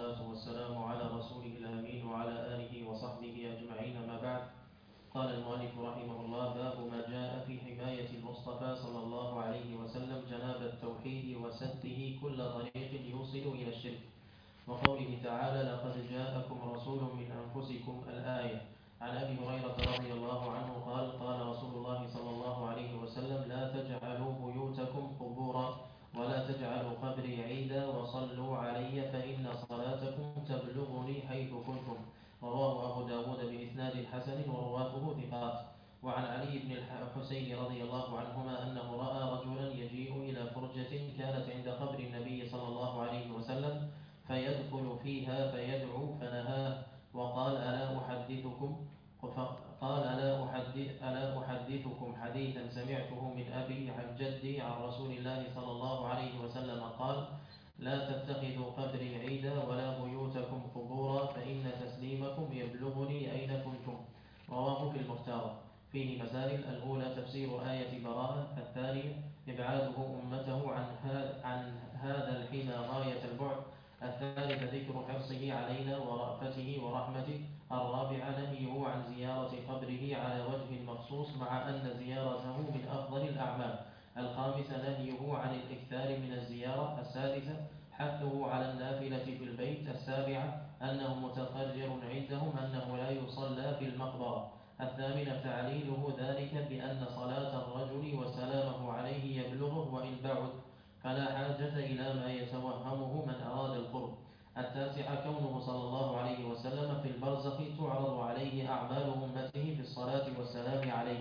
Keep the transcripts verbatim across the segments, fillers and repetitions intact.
والصلاة والسلام على رسوله الأمين وعلى آله وصحبه أجمعين، ما بعد. قال المؤلف رحمه الله: باب ما جاء في حماية المصطفى صلى الله عليه وسلم جناب التوحيد وسده كل طريق يوصل إلى الشرك، وقوله تعالى: لقد جاءكم رسول من أنفسكم، الآية. عن أبي هريرة رضي الله عنه قال: قال رسول الله صلى الله عليه وسلم: لا تجعلوا بيوتكم قبورا ولا تجعلوا قبري عيدا وصلوا علي فإن صلاتكم تبلغني حيث كنتم. رواه أبو داود بإسناد حسن ورواته ثقات. وعن علي بن الحسين رضي الله عنهما أنه رأى رجلا يجيء إلى فرجة كانت عند قبر النبي صلى الله عليه وسلم فيدخل فيها فيدعو فنهاه وقال: ألا أحدثكم قال ألا أحدث ألا أحدثكم حديثا سمعته من أبي عن جدي عن رسول الله صلى الله عليه وسلم قال: لا تتخذوا قبري عيدا ولا بيوتكم قبورا فإن تسليمكم يبلغني أين كنتم. رواه في المختار. فيه مسائل: الأولى تفسير آية براءة، الثانية إبعاده أمته عن, عن هذا الحين غاية البعد، الثالث ذكر حرصه علينا ورأفته ورحمته، الرابع نهيه عن زيارة قبره على وجه مخصوص مع أن زيارته من أفضل الأعمال، الخامس نهيه عن الإكثار من الزيارة، السادسة حثه على النافلة في البيت، السابعة أنه متقرر عندهم أنه لا يصلى في المقبرة، الثامنة تعليله ذلك بأن صلاة الرجل وسلامه عليه يبلغه وإن بعد، فلا حاجة إلى ما يتوهمه من أراد القرب، التاسعة كونه صلى الله عليه وسلم في البرزخ تعرض عليه أعمال أمته في الصلاة والسلام عليه.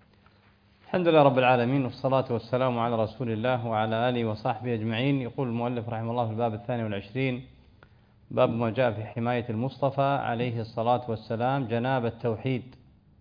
الحمد لله رب العالمين، والصلاة والسلام على رسول الله وعلى آله وصحبه أجمعين. يقول المؤلف رحمه الله في الباب الثاني والعشرين: باب ما جاء في حماية المصطفى عليه الصلاة والسلام جناب التوحيد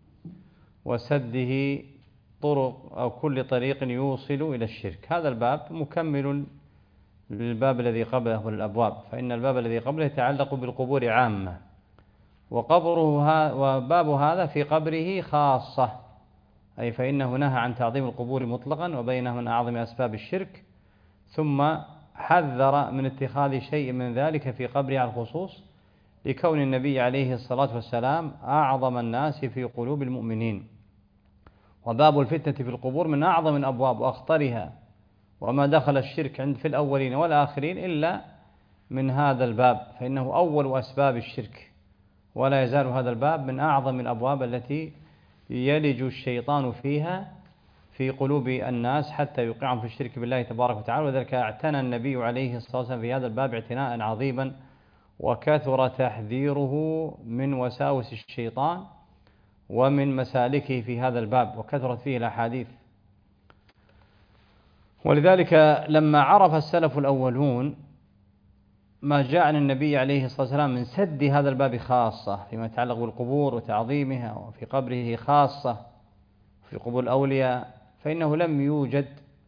وسده طرق أو كل طريق يوصل إلى الشرك. هذا الباب مكمل للباب الذي قبله والأبواب، فإن الباب الذي قبله يتعلق بالقبور عامة، وقبره وباب هذا في قبره خاصة، أي فإنه نهى عن تعظيم القبور مطلقا وبينه من أعظم أسباب الشرك، ثم حذر من اتخاذ شيء من ذلك في قبره على الخصوص، لكون النبي عليه الصلاة والسلام أعظم الناس في قلوب المؤمنين. وباب الفتنة في القبور من أعظم الأبواب وأخطرها، وما دخل الشرك عند في الأولين والآخرين إلا من هذا الباب، فإنه أول أسباب الشرك، ولا يزال هذا الباب من أعظم الأبواب التي يلج الشيطان فيها في قلوب الناس حتى يوقعهم في الشرك بالله تبارك وتعالى. وذلك اعتنى النبي عليه الصلاة والسلام في هذا الباب اعتناء عظيما، وكثر تحذيره من وساوس الشيطان ومن مسالكه في هذا الباب، وكثرت فيه الأحاديث. ولذلك لما عرف السلف الأولون ما جاء عن النبي عليه الصلاة والسلام من سد هذا الباب خاصة فيما يتعلق بالقبور وتعظيمها، وفي قبره خاصة في قبور الأولياء، فإنه لم يوجد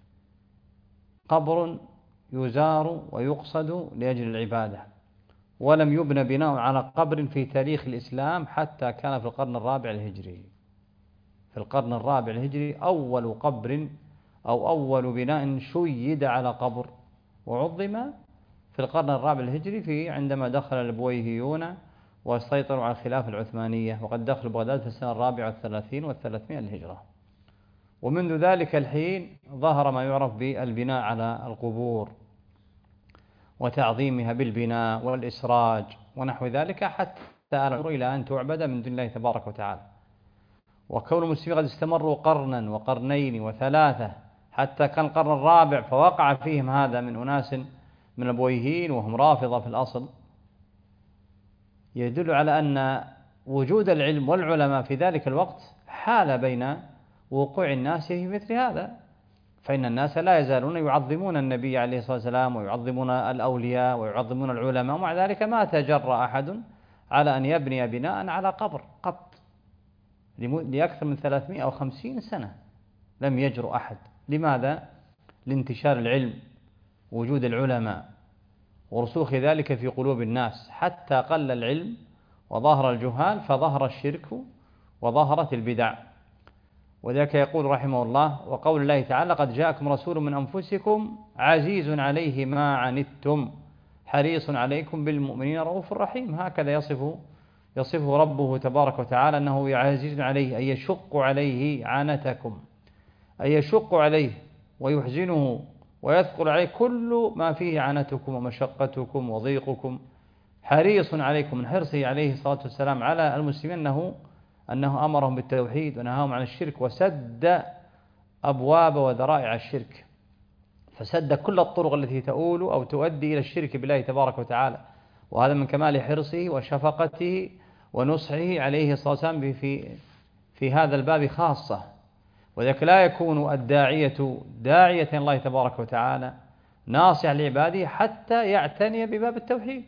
قبر يزار ويقصد لأجل العبادة، ولم يبنى بناء على قبر في تاريخ الإسلام حتى كان في القرن الرابع الهجري. في القرن الرابع الهجري أول قبر أو أول بناء شيد على قبر وعظم في القرن الرابع الهجري، في عندما دخل البويهيون وسيطروا على الخلافة العثمانية، وقد دخلوا بغداد في السنة الرابعة والثلاثين والثلاثمائة للهجرة. ومنذ ذلك الحين ظهر ما يعرف بالبناء على القبور وتعظيمها بالبناء والإسراج ونحو ذلك، حتى إلى أن تعبد من دون الله تبارك وتعالى. وكون المسلمين قد استمروا قرنا وقرنين وثلاثة حتى كان القرن الرابع فوقع فيهم هذا من أناس من البويهيين وهم رافضة في الأصل، يدل على أن وجود العلم والعلماء في ذلك الوقت حال بين وقوع الناس في مثل هذا، فإن الناس لا يزالون يعظمون النبي عليه الصلاة والسلام ويعظمون الأولياء ويعظمون العلماء، ومع ذلك ما تجرأ أحد على أن يبني بناء على قبر قط لأكثر من ثلاثمائة وخمسين سنة، لم يجرؤ أحد. لماذا؟ لانتشار العلم، وجود العلماء، ورسوخ ذلك في قلوب الناس، حتى قل العلم وظهر الجهال فظهر الشرك وظهرت البدع. وذلك يقول رحمه الله: وقول الله تعالى: قد جاءكم رسول من أنفسكم عزيز عليه ما عنتم حريص عليكم بالمؤمنين رؤوف رحيم. هكذا يصف يصفه ربه تبارك وتعالى أنه عزيز عليه، أي يشق عليه عنتكم، أي يشق عليه ويحزنه ويثقل عليه كل ما فيه عنتكم ومشقتكم وضيقكم. حريص عليكم، من حرصه عليه الصلاة والسلام على المسلمين أنه أنه أمرهم بالتوحيد ونهاهم عن الشرك، وسد أبواب وذرائع الشرك، فسد كل الطرق التي تؤول أو تؤدي إلى الشرك بالله تبارك وتعالى. وهذا من كمال حرصه وشفقته ونصحه عليه الصلاة والسلام في في هذا الباب خاصة. وذلك لا يكون الداعية داعية الله تبارك وتعالى ناصح لعباده حتى يعتني بباب التوحيد،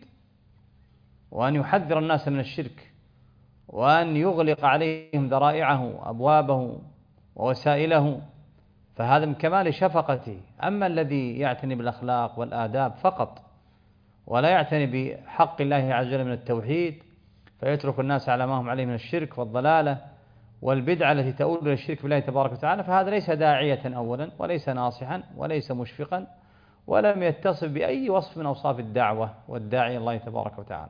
وأن يحذر الناس من الشرك، وأن يغلق عليهم ذرائعه أبوابه ووسائله، فهذا من كمال شفقته. أما الذي يعتني بالأخلاق والآداب فقط ولا يعتني بحق الله عز وجل من التوحيد، فيترك الناس على ما هم عليه من الشرك والضلالة والبدعة التي تؤول إلى الشرك بالله تبارك وتعالى، فهذا ليس داعية أولا، وليس ناصحا، وليس مشفقا، ولم يتصف بأي وصف من أوصاف الدعوة والداعي الله تبارك وتعالى.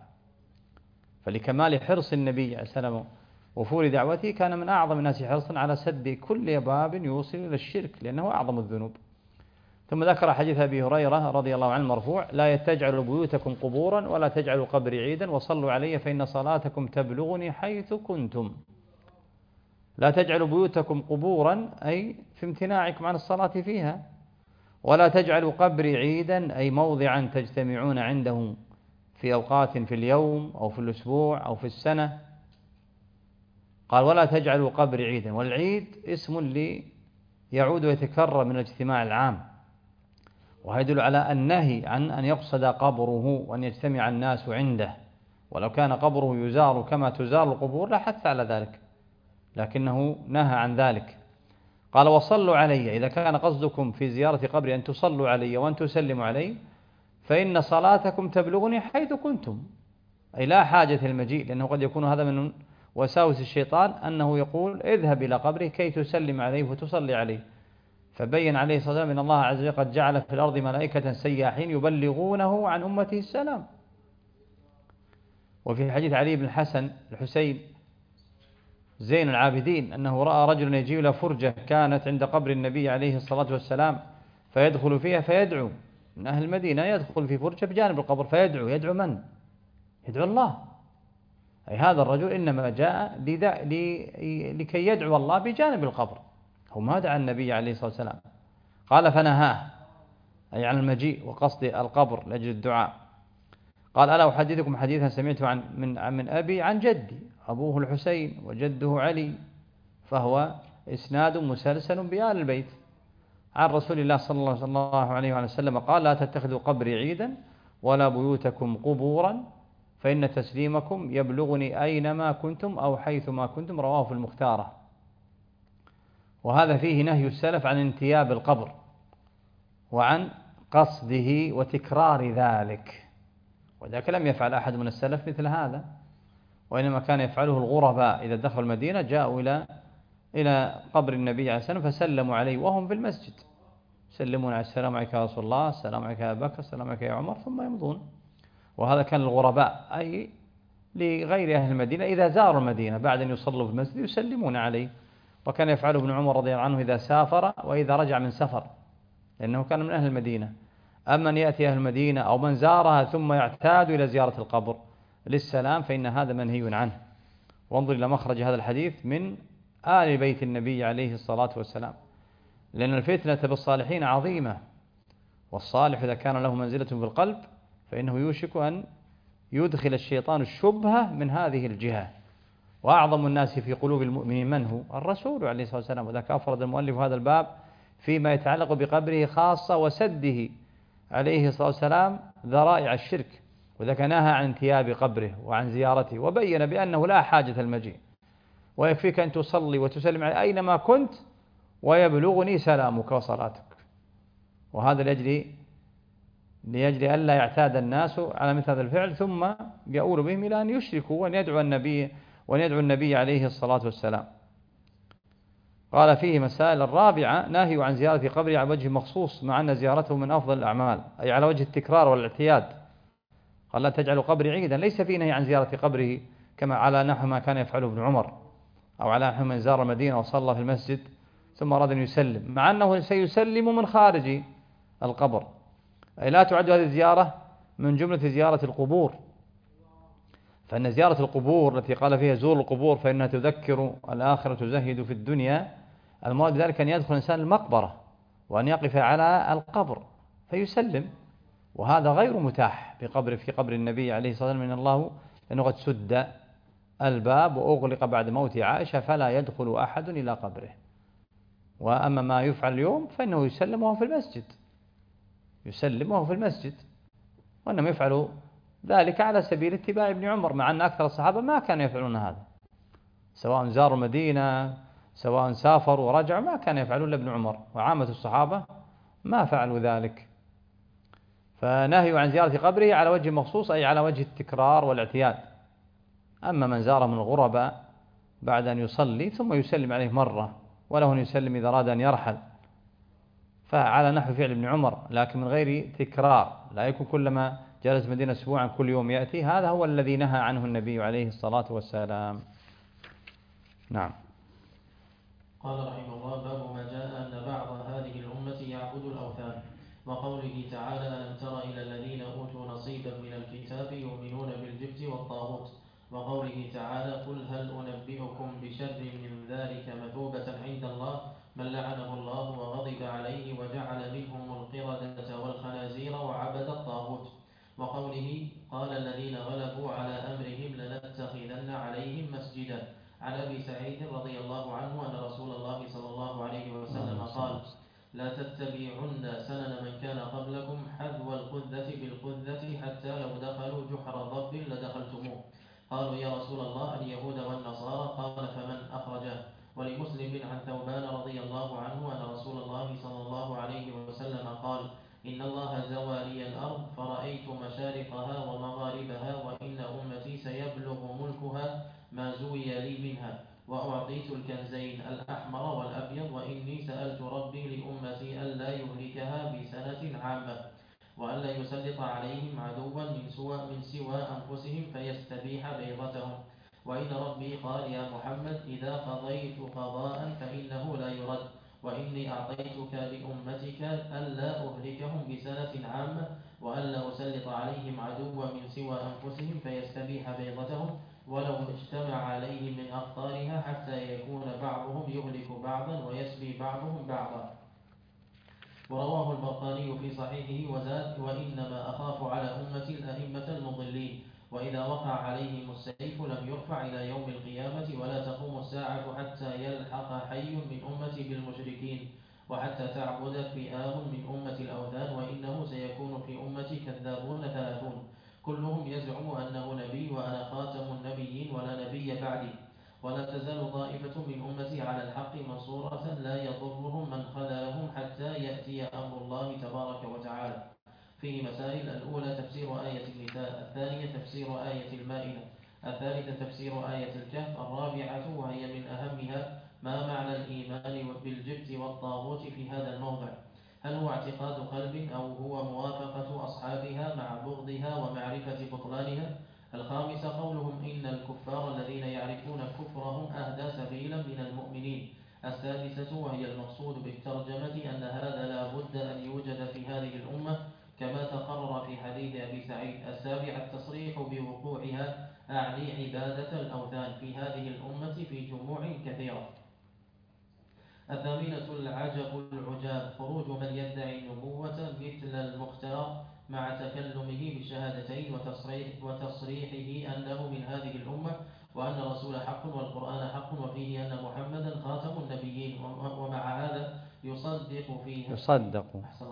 فلكمال حرص النبي عليه السلام وفور دعوته كان من أعظم الناس حرصا على سد كل باب يوصل إلى الشرك، لأنه أعظم الذنوب. ثم ذكر حديث أبي هريرة رضي الله عنه مرفوع: لا تجعلوا بيوتكم قبورا ولا تجعلوا قبري عيدا وصلوا علي فإن صلاتكم تبلغني حيث كنتم. لا تجعلوا بيوتكم قبورا أي في امتناعكم عن الصلاة فيها، ولا تجعلوا قبري عيدا أي موضعا تجتمعون عنده في أوقات في اليوم أو في الأسبوع أو في السنة. قال: ولا تجعلوا قبري عيدا، والعيد اسم اللي يعود ويتكرر من الاجتماع العام، ويدل على النهي عن أن يقصد قبره وأن يجتمع الناس عنده، ولو كان قبره يزار كما تزار القبور لحث على ذلك، لكنه نهى عن ذلك. قال: وصلوا علي، إذا كان قصدكم في زيارة قبري أن تصلوا علي وأن تسلموا علي فإن صلاتكم تبلغني حيث كنتم، أي لا حاجة المجيء، لأنه قد يكون هذا من وساوس الشيطان أنه يقول: اذهب إلى قبره كي تسلم عليه وتصلي عليه. فبين عليه الصلاة والسلام أن الله عز وجل قد جعل في الأرض ملائكة سياحين يبلغونه عن أمته السلام. وفي حديث علي بن الحسن الحسين زين العابدين أنه رأى رجلا يجيء إلى فرجة كانت عند قبر النبي عليه الصلاة والسلام فيدخل فيها فيدعو، من أهل المدينة يدخل في فرجة بجانب القبر فيدعو. يدعو من؟ يدعو الله. أي هذا الرجل إنما جاء لكي يدعو الله بجانب القبر، هو ما دعا النبي عليه الصلاة والسلام. قال: فنهاه، أي عن المجيء وقصد القبر لأجل الدعاء. قال: ألا أحدثكم حديثا سمعته عن من من أبي عن جدي، أبوه الحسين وجده علي، فهو إسناد مسلسل بآل البيت، عن رسول الله صلى الله عليه وسلم قال: لا تتخذوا قبري عيدا ولا بيوتكم قبورا فإن تسليمكم يبلغني أينما كنتم أو حيثما كنتم. رواه في المختارة. وهذا فيه نهي السلف عن انتياب القبر وعن قصده وتكرار ذلك، وذلك لم يفعل أحد من السلف مثل هذا، وإنما كان يفعله الغرباء إذا دخلوا المدينة جاءوا إلى إلى قبر النبي عليه الصلاة والسلام فسلموا عليه وهم في المسجد، يسلمون على: السلام عليك يا رسول الله، السلام عليك يا أبا بكر، السلام عليك يا عمر، ثم يمضون. وهذا كان الغرباء، أي لغير أهل المدينة إذا زاروا المدينة بعد أن يصلوا في المسجد يسلمون عليه. وكان يفعله ابن عمر رضي الله عنه إذا سافر وإذا رجع من سفر، لأنه كان من أهل المدينة. أما أن يأتي أهل المدينة أو من زارها ثم يعتاد إلى زيارة القبر للسلام فإن هذا منهي عنه. وانظر إلى مخرج هذا الحديث من آل بيت النبي عليه الصلاة والسلام، لأن الفتنة بالصالحين عظيمة، والصالح إذا كان له منزلة في القلب فإنه يوشك أن يدخل الشيطان الشبهة من هذه الجهة. وأعظم الناس في قلوب المؤمنين من هو؟ الرسول عليه الصلاة والسلام. وذاك أفرد المؤلف هذا الباب فيما يتعلق بقبره خاصة وسده عليه الصلاة والسلام ذرائع الشرك، وذاك نهى عن انتياب قبره وعن زيارته، وبين بأنه لا حاجة المجيء، ويكفيك أن تصلي وتسلم على أينما كنت ويبلغني سلامك وصلاتك. وهذا لأجل لأجل ألا يعتاد الناس على مثل هذا الفعل ثم يؤول بهم إلى أن يشركوا وأن يدعو النبي وأن يدعو النبي عليه الصلاة والسلام. قال فيه مسائل: الرابعة نهي عن زيارة قبره على وجه مخصوص، مع أن زيارته من أفضل الأعمال، أي على وجه التكرار والاعتياد، قال لا تجعلوا قبري عيدا، ليس في نهي عن زيارة قبره كما على نحو ما كان يفعله ابن عمر، أو على نحو من زار المدينة وصلى في المسجد ثم أراد أن يسلم، مع أنه سيسلم من خارج القبر. أي لا تعد هذه الزيارة من جملة زيارة القبور، فإن زيارة القبور التي قال فيها زور القبور فإنها تذكر الآخرة تزهد في الدنيا، المراد بذلك أن يدخل الإنسان المقبرة وأن يقف على القبر فيسلم، وهذا غير متاح في قبر في قبر النبي عليه الصلاة والسلام من الله، لأنه قد سد الباب وأغلق بعد موت عائشة فلا يدخل أحد إلى قبره. وأما ما يفعل اليوم فإنه يسلم وهو في المسجد، يسلم وهو في المسجد، وأنهم يفعلوا ذلك على سبيل اتباع ابن عمر، مع أن أكثر الصحابة ما كانوا يفعلون هذا، سواء زاروا المدينة سواء سافروا ورجعوا ما كان يفعلون إلا ابن عمر، وعامة الصحابة ما فعلوا ذلك. فنهي عن زيارة قبره على وجه مخصوص، أي على وجه التكرار والاعتياد. أما من زار من الغرباء بعد أن يصلي ثم يسلم عليه مرة وله أن يسلم إذا أراد أن يرحل فعلى نحو فعل ابن عمر، لكن من غير تكرار، لا يكون كلما جلس مدينة أسبوعا كل يوم يأتي، هذا هو الذي نهى عنه النبي عليه الصلاة والسلام. نعم. قال رحمه الله: باب ما جاء أن بعض هذه الأمة يعبد الأوثان، وقوله تعالى: ألم تر إلى الذين أوتوا نصيبا من الكتاب يؤمنون بالجبت والطاغوت، وقوله تعالى: قل هل أنبئكم بشر من ذلك مثوبة عند الله من لعنه الله وغضب عليه وجعل منهم القردة والخنازير وعبد الطاغوت، وقوله: قال الذين غلبوا على أمرهم لنتخذن عليهم مسجدا. عن أبي سعيد رضي الله عنه أن رسول الله صلى الله عليه وسلم قال: لا تتبعن سنن من كان قبلكم حذو القذة بالقذة حتى لو دخلوا جحر ضب لدخلتموه. قالوا: يا رسول الله اليهود والنصارى؟ قال: فمن أخرجه. ولمسلم عن ثوبان رضي الله عنه أن رسول الله صلى الله عليه وسلم قال: إن الله زوى لي الأرض فرأيت مشارقها ومغاربها، وإن أمتي سيبلغ ملكها ما زوي لي منها، وأعطيت الكنزين الأحمر والأبيض، وإني سألت ربي لأمتي ألا يهلكها بسنة عامة، وألا يسلط عليهم عدوا من سوى, من سوى أنفسهم فيستبيح بيضتهم، وإن ربي قال: يا محمد إذا قضيت قضاء فإنه لا يرد، وإني أعطيتك لأمتك ألا أهلكهم بسنة عامة، وألا أسلط عليهم عدوا من سوى أنفسهم فيستبيح بيضتهم، ولو اجتمع عليهم من أقطارها حتى يكون بعضهم يهلك بعضا ويسبي بعضهم بعضا. ورواه البرقاني في صحيحه وزاد: وإنما أخاف على أمتي الأئمة المضلين، وإذا وقع عليهم السيف لم يرفع إلى يوم القيامة، ولا تقوم الساعة حتى يلحق حي من أمتي بالمشركين، وحتى تعبد فئام من أمة الأوثان، وإنه سيكون في أمتي كذابون ثلاثون كلهم يزعم أنه نبي وأنا خاتم النبيين ولا نبي بعدي، ولا تزال طائفة من أمتي على الحق منصورة لا يضرهم من خذلهم حتى يأتي أمر الله تبارك وتعالى. فيه مسائل: الأولى تفسير آية النساء، الثانية تفسير آية المائدة، الثالثة تفسير آية الكهف، الرابعة وهي من أهمها ما معنى الإيمان بالجبت والطاغوت في هذا الموضع، هل هو اعتقاد قلب أو هو موافقة أصحابها مع بغضها ومعرفة بطلانها؟ الخامسة قولهم إن الكفار الذين يعرفون كفرهم أهدى سبيلا من المؤمنين. السادسة وهي المقصود بالترجمة أن هذا لا بد أن يوجد في هذه الأمة كما تقرر في حديث أبي سعيد. السابعة التصريح بوقوعها أعني عبادة الأوثان في هذه الأمة في جموع كثيرة. الثامنة العجب العجاب خروج من يدعي النبوة مثل المختار مع تكلمه بالشهادتين وتصريح وتصريحه أنه من هذه الأمة وأن الرسول حق والقرآن حق وفيه أن محمدا خاتم النبيين، ومع هذا يصدق فيه يصدق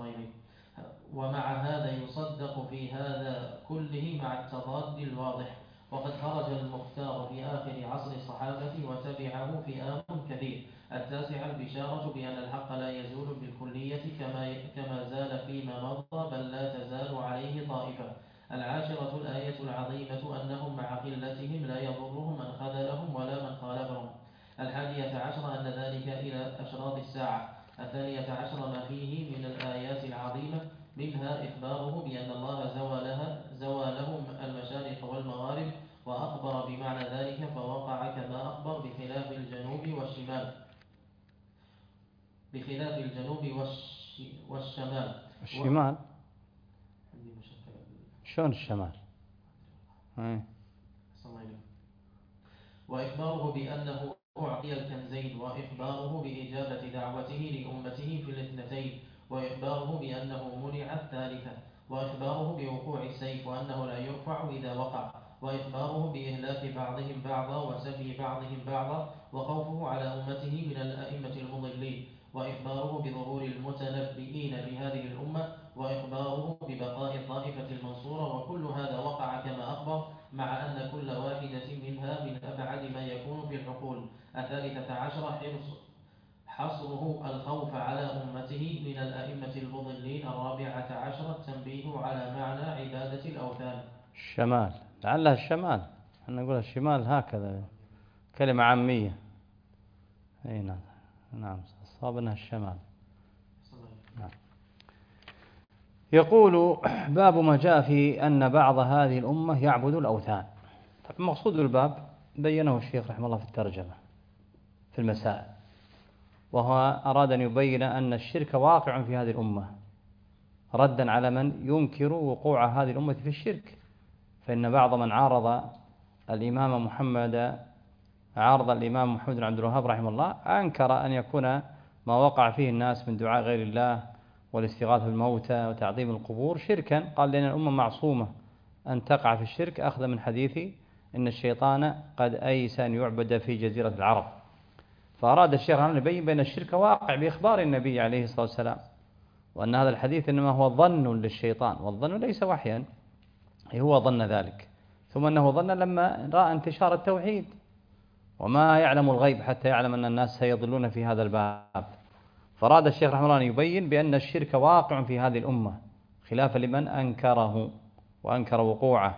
ومع هذا يصدق في هذا كله مع التضاد الواضح. وقد خرج المختار في آخر عصر الصحابة وتبعه فئام كثير. التاسعة البشارة بأن الحق لا يزول بالكلية كما كما زال فيما مضى، بل لا تزال عليه طائفة. العاشرة الآية العظيمة أنهم مع قلتهم لا يضرهم من خذلهم ولا من خالفهم. الحادية عشر أن ذلك إلى أشراط الساعة. الثانية عشر ما فيه من الآيات العظيمة، منها إخباره بأن الله زوى لها زوى لهم والشمال. الشمال شلون الشمال؟ وإخباره بأنه أعطي الكنزين، وإخباره بإجابة دعوته لأمته في الاثنتين، وإخباره بأنه منع الثالثة، وإخباره بوقوع السيف وأنه لا يرفع إذا وقع، وإخباره بإهلاك بعضهم بعضا وسبي بعضهم بعضا، وخوفه على أمته من الأئمة المضلين، وإخباره بظهور المتنبئين بهذه الأمة، وإخباره ببقاء الطائفة المنصورة. وكل هذا وقع كما أخبر، مع أن كل واحدة منها من أبعد ما يكون في العقول. الثالثة عشرة حصره الخوف على أمته من الأئمة المضلين. الرابعة عشرة التنبيه على معنى عبادة الأوثان. الشمال، لعلها الشمال، احنا نقول الشمال هكذا كلمة عامية. اي نعم نعم صاب انها الشمال. نعم. يقول باب ما جاء في أن بعض هذه الأمة يعبد الأوثان. مقصود الباب بينه الشيخ رحمه الله في الترجمة في المسائل، وهو أراد أن يبين أن الشرك واقع في هذه الأمة ردا على من ينكر وقوع هذه الأمة في الشرك. فإن بعض من عارض الإمام محمد عارض الإمام محمد بن عبد الوهاب رحمه الله أنكر أن يكون ما وقع فيه الناس من دعاء غير الله والاستغاثة بالموتى وتعظيم القبور شركا. قال لأن الأمة معصومة أن تقع في الشرك، أخذ من حديث إن الشيطان قد أيس أن يعبد في جزيرة العرب. فأراد الشيخ أن يبين بأن الشرك واقع بإخبار النبي عليه الصلاة والسلام، وأن هذا الحديث إنما هو ظن للشيطان، والظن ليس وحيا، هو ظن ذلك. ثم أنه ظن لما رأى انتشار التوحيد، وما يعلم الغيب حتى يعلم أن الناس سيضلون في هذا الباب. فراد الشيخ رحمه الله أن يبين بأن الشرك واقع في هذه الأمة خلافا لمن أنكره وأنكر وقوعه.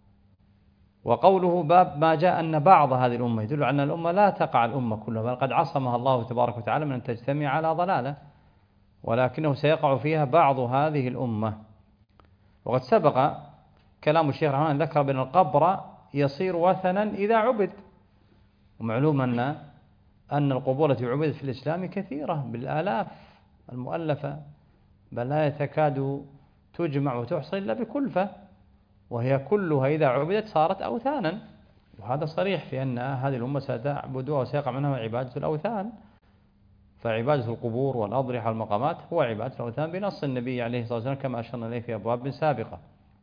وقوله باب ما جاء أن بعض هذه الأمة يدل على أن الأمة لا تقع الأمة كلها، بل قد عصمها الله تبارك وتعالى من أن تجتمع على ضلالة، ولكنه سيقع فيها بعض هذه الأمة. وقد سبق كلام الشيخ رحمه الله ذكر بأن القبر يصير وثنا إذا عبد، ومعلوم أن أن القبور التي عبدت في الإسلام كثيرة بالآلاف المؤلفة، بل لا تكاد تجمع وتحصى إلا بكلفة، وهي كلها إذا عبدت صارت أوثانا. وهذا صريح في أن هذه الأمة ستعبدها وسيقع منها عبادة الأوثان. فعبادة القبور والأضرحة والمقامات هو عبادة الأوثان بنص النبي عليه الصلاة والسلام كما أشرنا إليه في أبواب سابقة.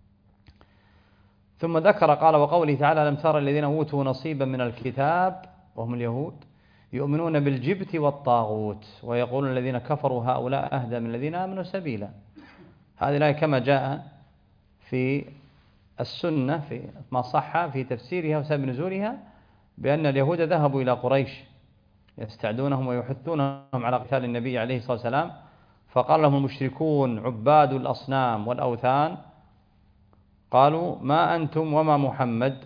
ثم ذكر قال وقوله تعالى لم تر الذين أوتوا نصيبا من الكتاب وهم اليهود يؤمنون بالجبت والطاغوت ويقولون الذين كفروا هؤلاء أهدى من الذين آمنوا سبيلا. هذه الآية كما جاء في السنة في ما صح في تفسيرها وسبب نزولها بأن اليهود ذهبوا إلى قريش يستعدونهم ويحثونهم على قتال النبي عليه الصلاة والسلام، فقال لهم المشركون عباد الأصنام والأوثان قالوا ما أنتم وما محمد،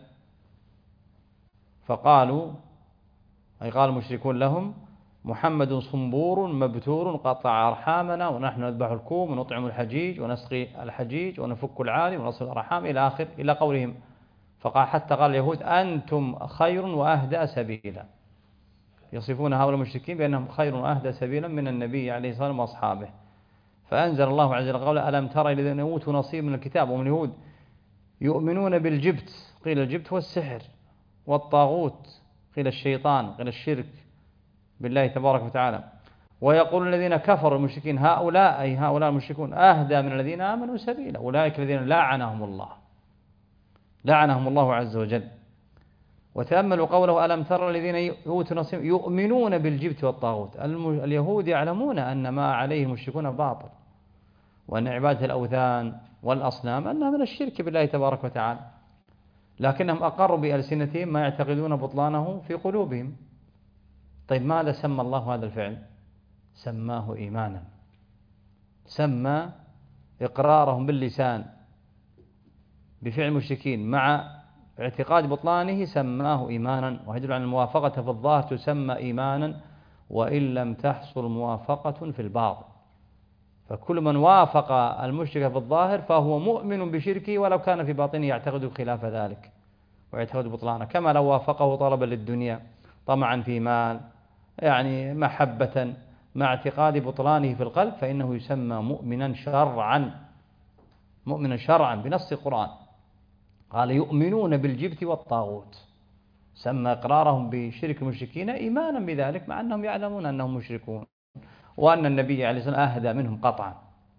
فقالوا أي قال المشركون لهم محمد صنبور مبتور قطع أرحامنا ونحن نذبح الكوم ونطعم الحجيج ونسقي الحجيج ونفك العالي ونصل الأرحام إلى آخر إلى قولهم. فقال حتى قال اليهود أنتم خير وأهدى سبيلا، يصفون هؤلاء المشركين بأنهم خير وأهدى سبيلا من النبي عليه الصلاة والسلام وأصحابه. فأنزل الله عز وجل قوله ألم ترى الذين أوتوا نصيب من الكتاب وهم اليهود يؤمنون بالجبت، قيل الجبت والسحر، والطاغوت قيل الشيطان قيل الشرك بالله تبارك وتعالى، ويقول الذين كفروا المشركين هؤلاء أي هؤلاء المشركون أهدى من الذين آمنوا سبيلا، أولئك الذين لعنهم الله لعنهم الله عز وجل. وتأملوا قوله ألم ترى الذين أوتوا نصيب يؤمنون بالجبت والطاغوت. اليهود يعلمون أن ما عليه المشركون باطل، وأن عبادة الأوثان والأصنام أنها من الشرك بالله تبارك وتعالى، لكنهم أقروا بألسنتهم ما يعتقدون بطلانه في قلوبهم. طيب ماذا سمى الله هذا الفعل؟ سماه إيمانا، سمى إقرارهم باللسان بفعل المشركين مع اعتقاد بطلانه سماه إيمانا، ويدل على الموافقة في الظاهر تسمى إيمانا وإن لم تحصل موافقة في الباطن. فكل من وافق المشرك في الظاهر فهو مؤمن بشركه ولو كان في باطنه يعتقد خلاف ذلك ويعتقد بطلانه، كما لو وافقه طلبا للدنيا طمعا في مال يعني محبة مع اعتقاد بطلانه في القلب فإنه يسمى مؤمنا شرعا، مؤمنا شرعا بنص القرآن. قال يؤمنون بالجبت والطاغوت، سمى إقرارهم بشرك المشركين إيمانا بذلك مع أنهم يعلمون أنهم مشركون، وأن النبي عليه الصلاة والسلام أهدى منهم قطعا.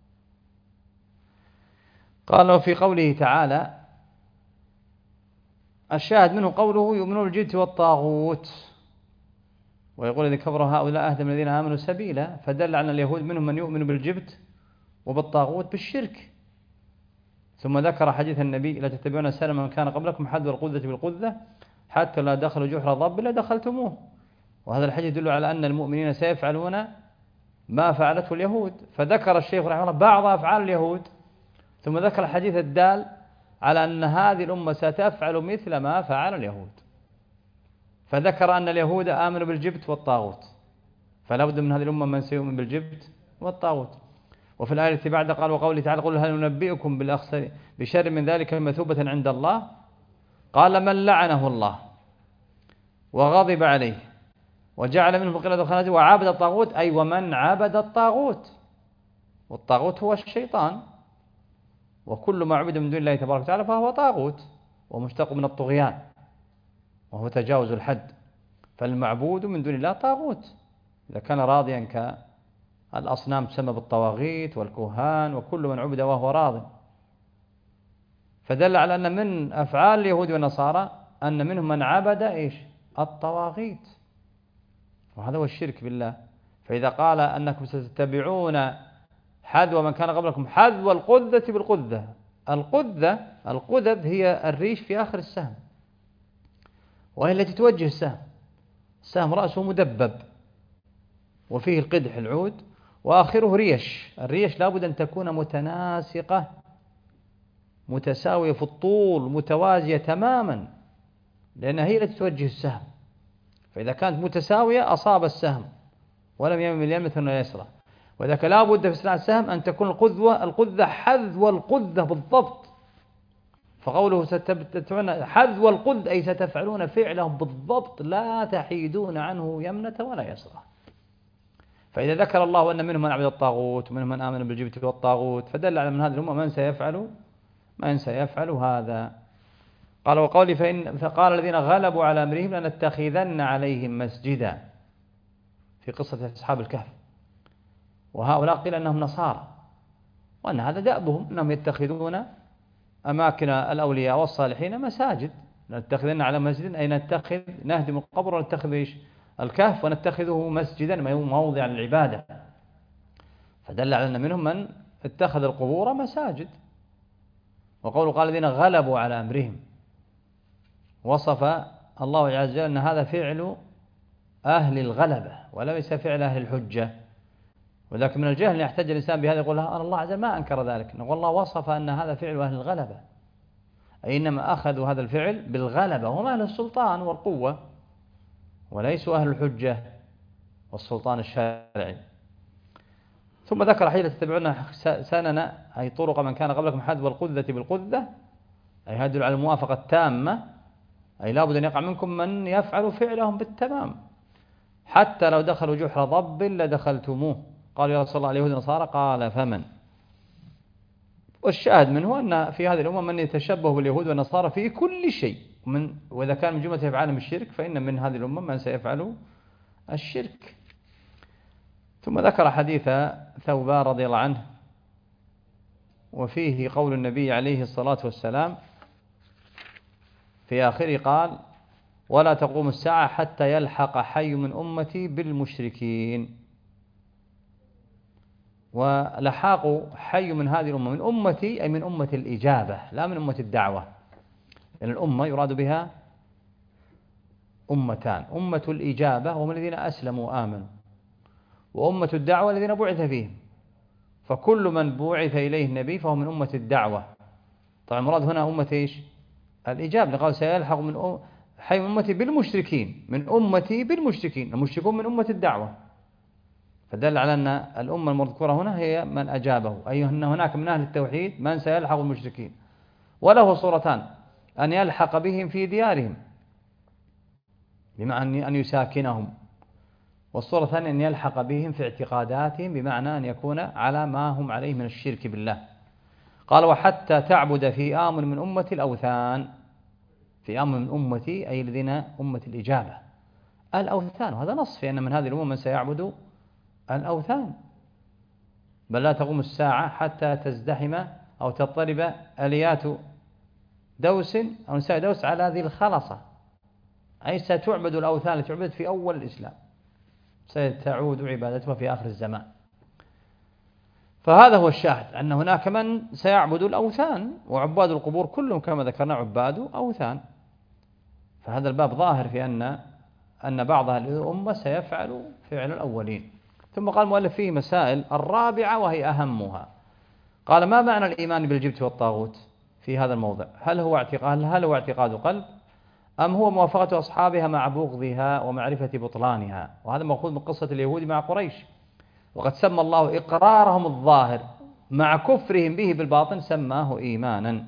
قال وفي قوله تعالى الشاهد منه قوله يؤمنون بالجبت والطاغوت، ويقول إذا كفر هؤلاء أهدى من الذين آمنوا سبيلا، فدل على اليهود منهم من يؤمن بالجبت وبالطاغوت بالشرك. ثم ذكر حديث النبي لا تتبعون سنن من كان قبلكم حذو القذة بالقذة حتى لا دخلوا جحر ضب لا دخلتموه. وهذا الحديث يدل على أن المؤمنين سيفعلون ما فعلته اليهود، فذكر الشيخ رحمه الله بعض أفعال اليهود، ثم ذكر الحديث الدال على أن هذه الأمة ستفعل مثل ما فعل اليهود، فذكر أن اليهود آمنوا بالجبت والطاغوت، فلا بد من هذه الأمة من سيؤمن بالجبت والطاغوت. وفي الآية التي بعد قال وقوله تعالى قل هل ننبئكم بالأخسر بشر من ذلك مثوبة عند الله، قال من لعنه الله وغضب عليه وجعل منهم قردة وخنازير وعبد الطاغوت، أي ومن عبد الطاغوت، والطاغوت هو الشيطان، وكل ما عبد من دون الله تبارك وتعالى فهو طاغوت ومشتق من الطغيان وهو تجاوز الحد. فالمعبود من دون الله طاغوت إذا كان راضيا، كالأصنام تسمى بالطواغيت والكهان وكل من عبد وهو راض. فدل على أن من أفعال اليهود والنصارى أن منهم من عبد إيش؟ الطواغيت، وهذا هو الشرك بالله. فإذا قال أنكم ستتبعون حذو من كان قبلكم حذو القذة بالقذة، القذة القذذ هي الريش في آخر السهم، وهي التي توجه السهم، السهم رأسه مدبب وفيه القدح العود وآخره ريش، الريش لابد أن تكون متناسقة متساوية في الطول متوازية تماما، لأنها هي التي توجه السهم، فإذا كانت متساوية أصاب السهم ولم يمل يمنة ولا يسرى. وإذا كان لا بد في صناعة السهم أن تكون القذوة القذة حذو القذة بالضبط، فقوله ستتبعون حذو القذ أي ستفعلون فعلهم بالضبط لا تحيدون عنه يمنة ولا يسرى. فإذا ذكر الله أن منهم من عبد الطاغوت ومنهم من آمن بالجبت والطاغوت، فدل على من هذه الأمة من سيفعل من سيفعل هذا. قال وقولي فإن فقال الذين غلبوا على أمرهم لنتخذن عليهم مسجدا في قصة أصحاب الكهف، وهؤلاء قيل أنهم نصارى، وأن هذا دأبهم أنهم يتخذون أماكن الأولياء والصالحين مساجد. نتخذن على مسجد أي نتخذ نهدم القبر ونتخذ إيش؟ الكهف ونتخذه مسجدا ما هو موضع العبادة، فدل على أن منهم من اتخذ القبور مساجد. وقوله قال الذين غلبوا على أمرهم، وصف الله عز وجل أن هذا فعل أهل الغلبة وليس فعل أهل الحجة، ولكن من الجهل يحتج الإنسان بهذا يقول الله عز وجل ما أنكر ذلك، نقول الله وصف أن هذا فعل أهل الغلبة، أي إنما أخذوا هذا الفعل بالغلبة، هم أهل السلطان والقوة وليسوا أهل الحجة والسلطان الشرعي. ثم ذكر حين تتبعون سنن أي طرق من كان قبلكم حذو القذة بالقذة، أي هذا على الموافقة التامة، أي لابد أن يقع منكم من يفعل فعلهم بالتمام حتى لو دخلوا جحر ضب لدخلتموه. قالوا يا رسول الله اليهود والنصارى، قال فمن؟ والشاهد منه أن في هذه الأمة من يتشبه باليهود والنصارى في كل شيء، من وإذا كان من جملة يفعلهم الشرك فإن من هذه الأمة من سيفعل الشرك. ثم ذكر حديث ثوبان رضي الله عنه وفيه قول النبي عليه الصلاة والسلام في آخره قال ولا تقوم الساعة حتى يلحق حي من أمتي بالمشركين. ولحاق حي من هذه الأمة من أمتي أي من أمة الإجابة لا من أمة الدعوة، لأن يعني الأمة يراد بها أمتان، أمة الإجابة وهم الذين أسلموا وآمنوا، وأمة الدعوة الذين بعث فيهم، فكل من بعث إليه النبي فهو من أمة الدعوة. طبعا المراد هنا أمة إيش؟ الإجابة، قال سيلحق من أم حي من أمتي بالمشركين، من أمتي بالمشركين، المشركون من أمة الدعوة، فدل على أن الأمة المذكورة هنا هي من أجابه، أي أن هناك من أهل التوحيد من سيلحق المشركين، وله صورتان: أن يلحق بهم في ديارهم بمعنى أن يساكنهم والصورة الثانية أن يلحق بهم في اعتقاداتهم، بمعنى أن يكون على ما هم عليه من الشرك بالله. قال وحتى تعبد فئام من أمة الأوثان، فئام من أمتي أي الذين أمة الإجابة الأوثان، وهذا نص في أن من هذه الأمة من سيعبد الأوثان، بل لا تقوم الساعة حتى تزدحم أو تضطرب آليات دوس أو نساء دوس على ذي الخلصة، أي ستعبد الأوثان التي تعبد في أول الإسلام، ستعود عبادتها في آخر الزمان. فهذا هو الشاهد، أن هناك من سيعبد الأوثان، وعباد القبور كلهم كما ذكرنا عباد أوثان. فهذا الباب ظاهر في أن أن بعض الأمة سيفعل فعل الأولين. ثم قال المؤلف فيه مسائل، الرابعة وهي أهمها، قال ما معنى الإيمان بالجبت والطاغوت في هذا الموضع؟ هل هو اعتقاد هل هو اعتقاد قلب، أم هو موافقة أصحابها مع بغضها ومعرفة بطلانها؟ وهذا مأخوذ من قصة اليهود مع قريش، وقد سمى الله إقرارهم الظاهر مع كفرهم به بالباطن سماه إيمانا،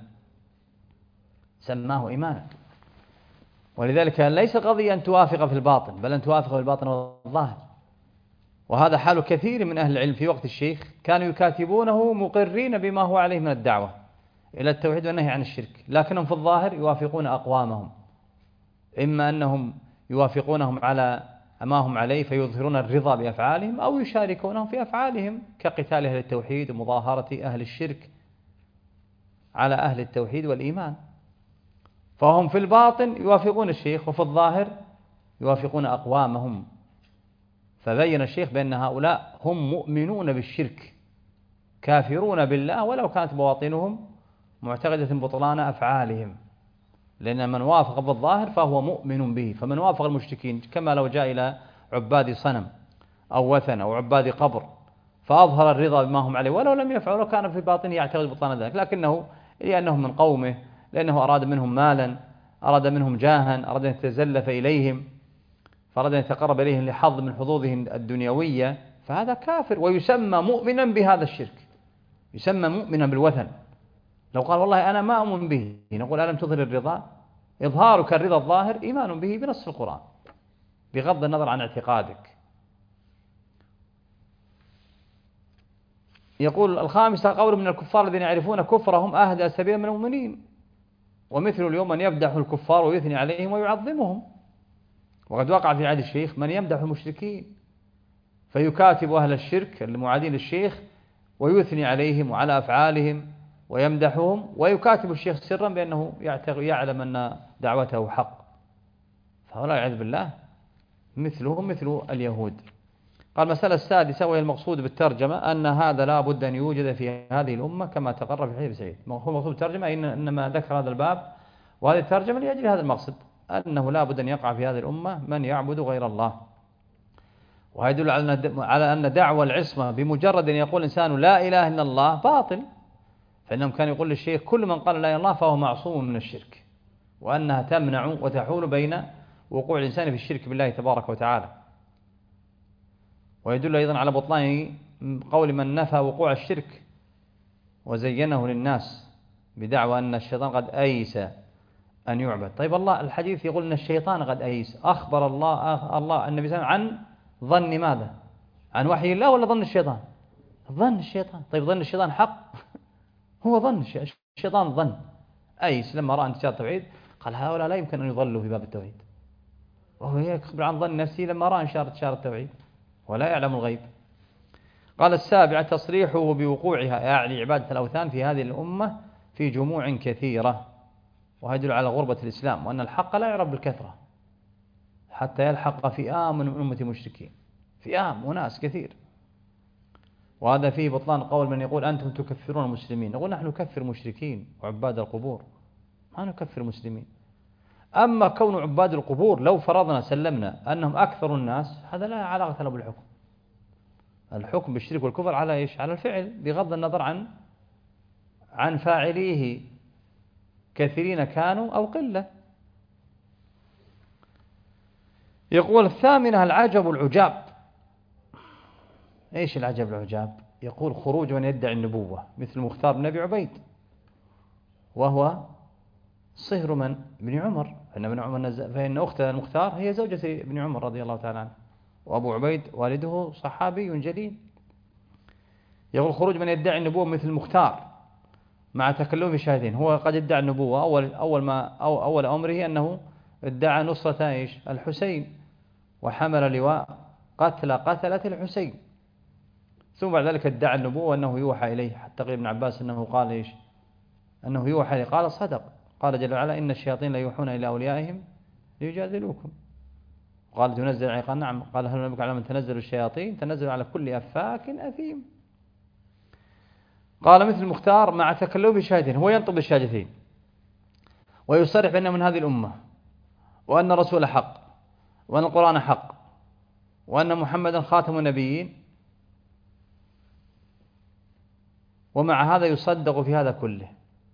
سماه إيمانا. ولذلك ليس قضية أن توافق في الباطن، بل أن توافق في الباطن والظاهر. وهذا حال كثير من أهل العلم في وقت الشيخ، كانوا يكاتبونه مقرين بما هو عليه من الدعوة إلى التوحيد والنهي عن الشرك، لكنهم في الظاهر يوافقون أقوامهم، إما أنهم يوافقونهم على ما هم عليه فيظهرون الرضا بأفعالهم، أو يشاركونهم في أفعالهم كقتال أهل التوحيد ومظاهرة أهل الشرك على أهل التوحيد والإيمان. فهم في الباطن يوافقون الشيخ، وفي الظاهر يوافقون أقوامهم. فبين الشيخ بأن هؤلاء هم مؤمنون بالشرك كافرون بالله، ولو كانت بواطنهم معتقدة بطلان أفعالهم، لأن من وافق بالظاهر فهو مؤمن به. فمن وافق المشركين كما لو جاء إلى عباد صنم أو وثن أو عباد قبر فأظهر الرضا بما هم عليه ولو لم يفعلوا، كان في باطنه يعتقد بطلان ذلك، لكنه لأنهم من قومه، لأنه أراد منهم مالا، أراد منهم جاها، أراد أن يتزلف إليهم، فأراد أن يتقرب إليهم لحظ من حظوظهم الدنيوية، فهذا كافر ويسمى مؤمنا بهذا الشرك، يسمى مؤمنا بالوثن. لو قال والله أنا ما أؤمن به، نقول ألم تظهر الرضا؟ إظهارك الرضا الظاهر إيمان به بنص القرآن بغض النظر عن اعتقادك. يقول الخامسة قول من الكفار الذين يعرفون كفرهم أهدى سبيلا من المؤمنين، ومثل اليوم من يمدح الكفار ويثني عليهم ويعظمهم. وقد وقع في عهد الشيخ من يمدح المشركين فيكاتب أهل الشرك المعادين للشيخ ويثني عليهم وعلى أفعالهم ويمدحهم، ويكاتب الشيخ سرا بأنه يعلم أن دعوته حق. فهؤلاء والعياذ بالله مثلهم مثل اليهود. قال المسألة السادسة وهي المقصود بالترجمة، أن هذا لا بد أن يوجد في هذه الأمة كما تقرر في حديث سعيد. المقصود بالترجمة إن إنما ذكر هذا الباب وهذه الترجمة لأجل هذا المقصد، أنه لا بد أن يقع في هذه الأمة من يعبد غير الله. ويدل على أن دعوى العصمة بمجرد أن يقول الإنسان لا إله إلا الله باطل، فإنهم كانوا يقول للشيخ كل من قال لا إله إلا الله فهو معصوم من الشرك، وأنها تمنع وتحول بين وقوع الإنسان في الشرك بالله تبارك وتعالى. ويدل أيضا على بطلان قول من نفى وقوع الشرك وزينه للناس بدعوى أن الشيطان قد أيس أن يعبد. طيب الله الحديث يقول أن الشيطان قد أيس، أخبر الله الله النبي صلى الله عليه وسلم عن ظن ماذا؟ عن وحي الله ولا ظن الشيطان؟ ظن الشيطان. طيب ظن الشيطان حق؟ هو ظن الشيطان ظن أيس لما رأى انتشار التوحيد، قال هؤلاء لا يمكن أن يضلوا في باب التوحيد، وهو يخبر عن ظن نفسه لما رأى انتشار التوحيد ولا يعلم الغيب. قال السابعة تصريحه بوقوعها يعني عبادة الأوثان في هذه الأمة في جموع كثيرة، ويدل على غربة الإسلام وأن الحق لا يعرف بالكثرة حتى يلحق فئام من أمة المشركين، فئام وناس كثير. وهذا فيه بطلان قول من يقول أنتم تكفرون المسلمين. نقول نحن نكفر مشركين وعباد القبور، ما نكفر مسلمين. أما كون عباد القبور لو فرضنا سلمنا أنهم أكثر الناس، هذا لا علاقة له بالحكم. الحكم بالشرك والكفر على إيش؟ على الفعل بغض النظر عن عن فاعليه كثيرين كانوا أو قلة. يقول الثامنة العجب العجاب. إيش العجب العجاب؟ يقول خروج من يدعي النبوة مثل مختار بن أبي عبيد، وهو صهر من ابن عمر، فإن ابن عمر فإن أخت المختار هي زوجة ابن عمر رضي الله تعالى عنه، وأبو عبيد والده صحابي جليل. يقول خروج من يدعي النبوة مثل المختار مع تكلم بشهادين. هو قد ادعى النبوة أول أول ما أو أول أمره أنه ادعى نصرة إيش الحسين، وحمل لواء قتل قتلة الحسين، ثم بعد ذلك ادعى النبوة وأنه يوحى إليه، حتى قيل ابن عباس أنه قال إيش أنه يوحى إليه، قال صدق، قال جل وعلا إن الشياطين لا يوحون إلى أوليائهم ليجادلوكم، قال تنزل عليه، قال نعم، قال هل نبك على من تنزل الشياطين؟ تنزل على كل أفاك أثيم. قال مثل المختار مع تكلم بشهادتين، هو ينطق بالشهادتين ويصرح بأنه من هذه الأمة، وأن الرسول حق، وأن القرآن حق، وأن محمدا خاتم النبيين، ومع هذا يصدق في هذا كله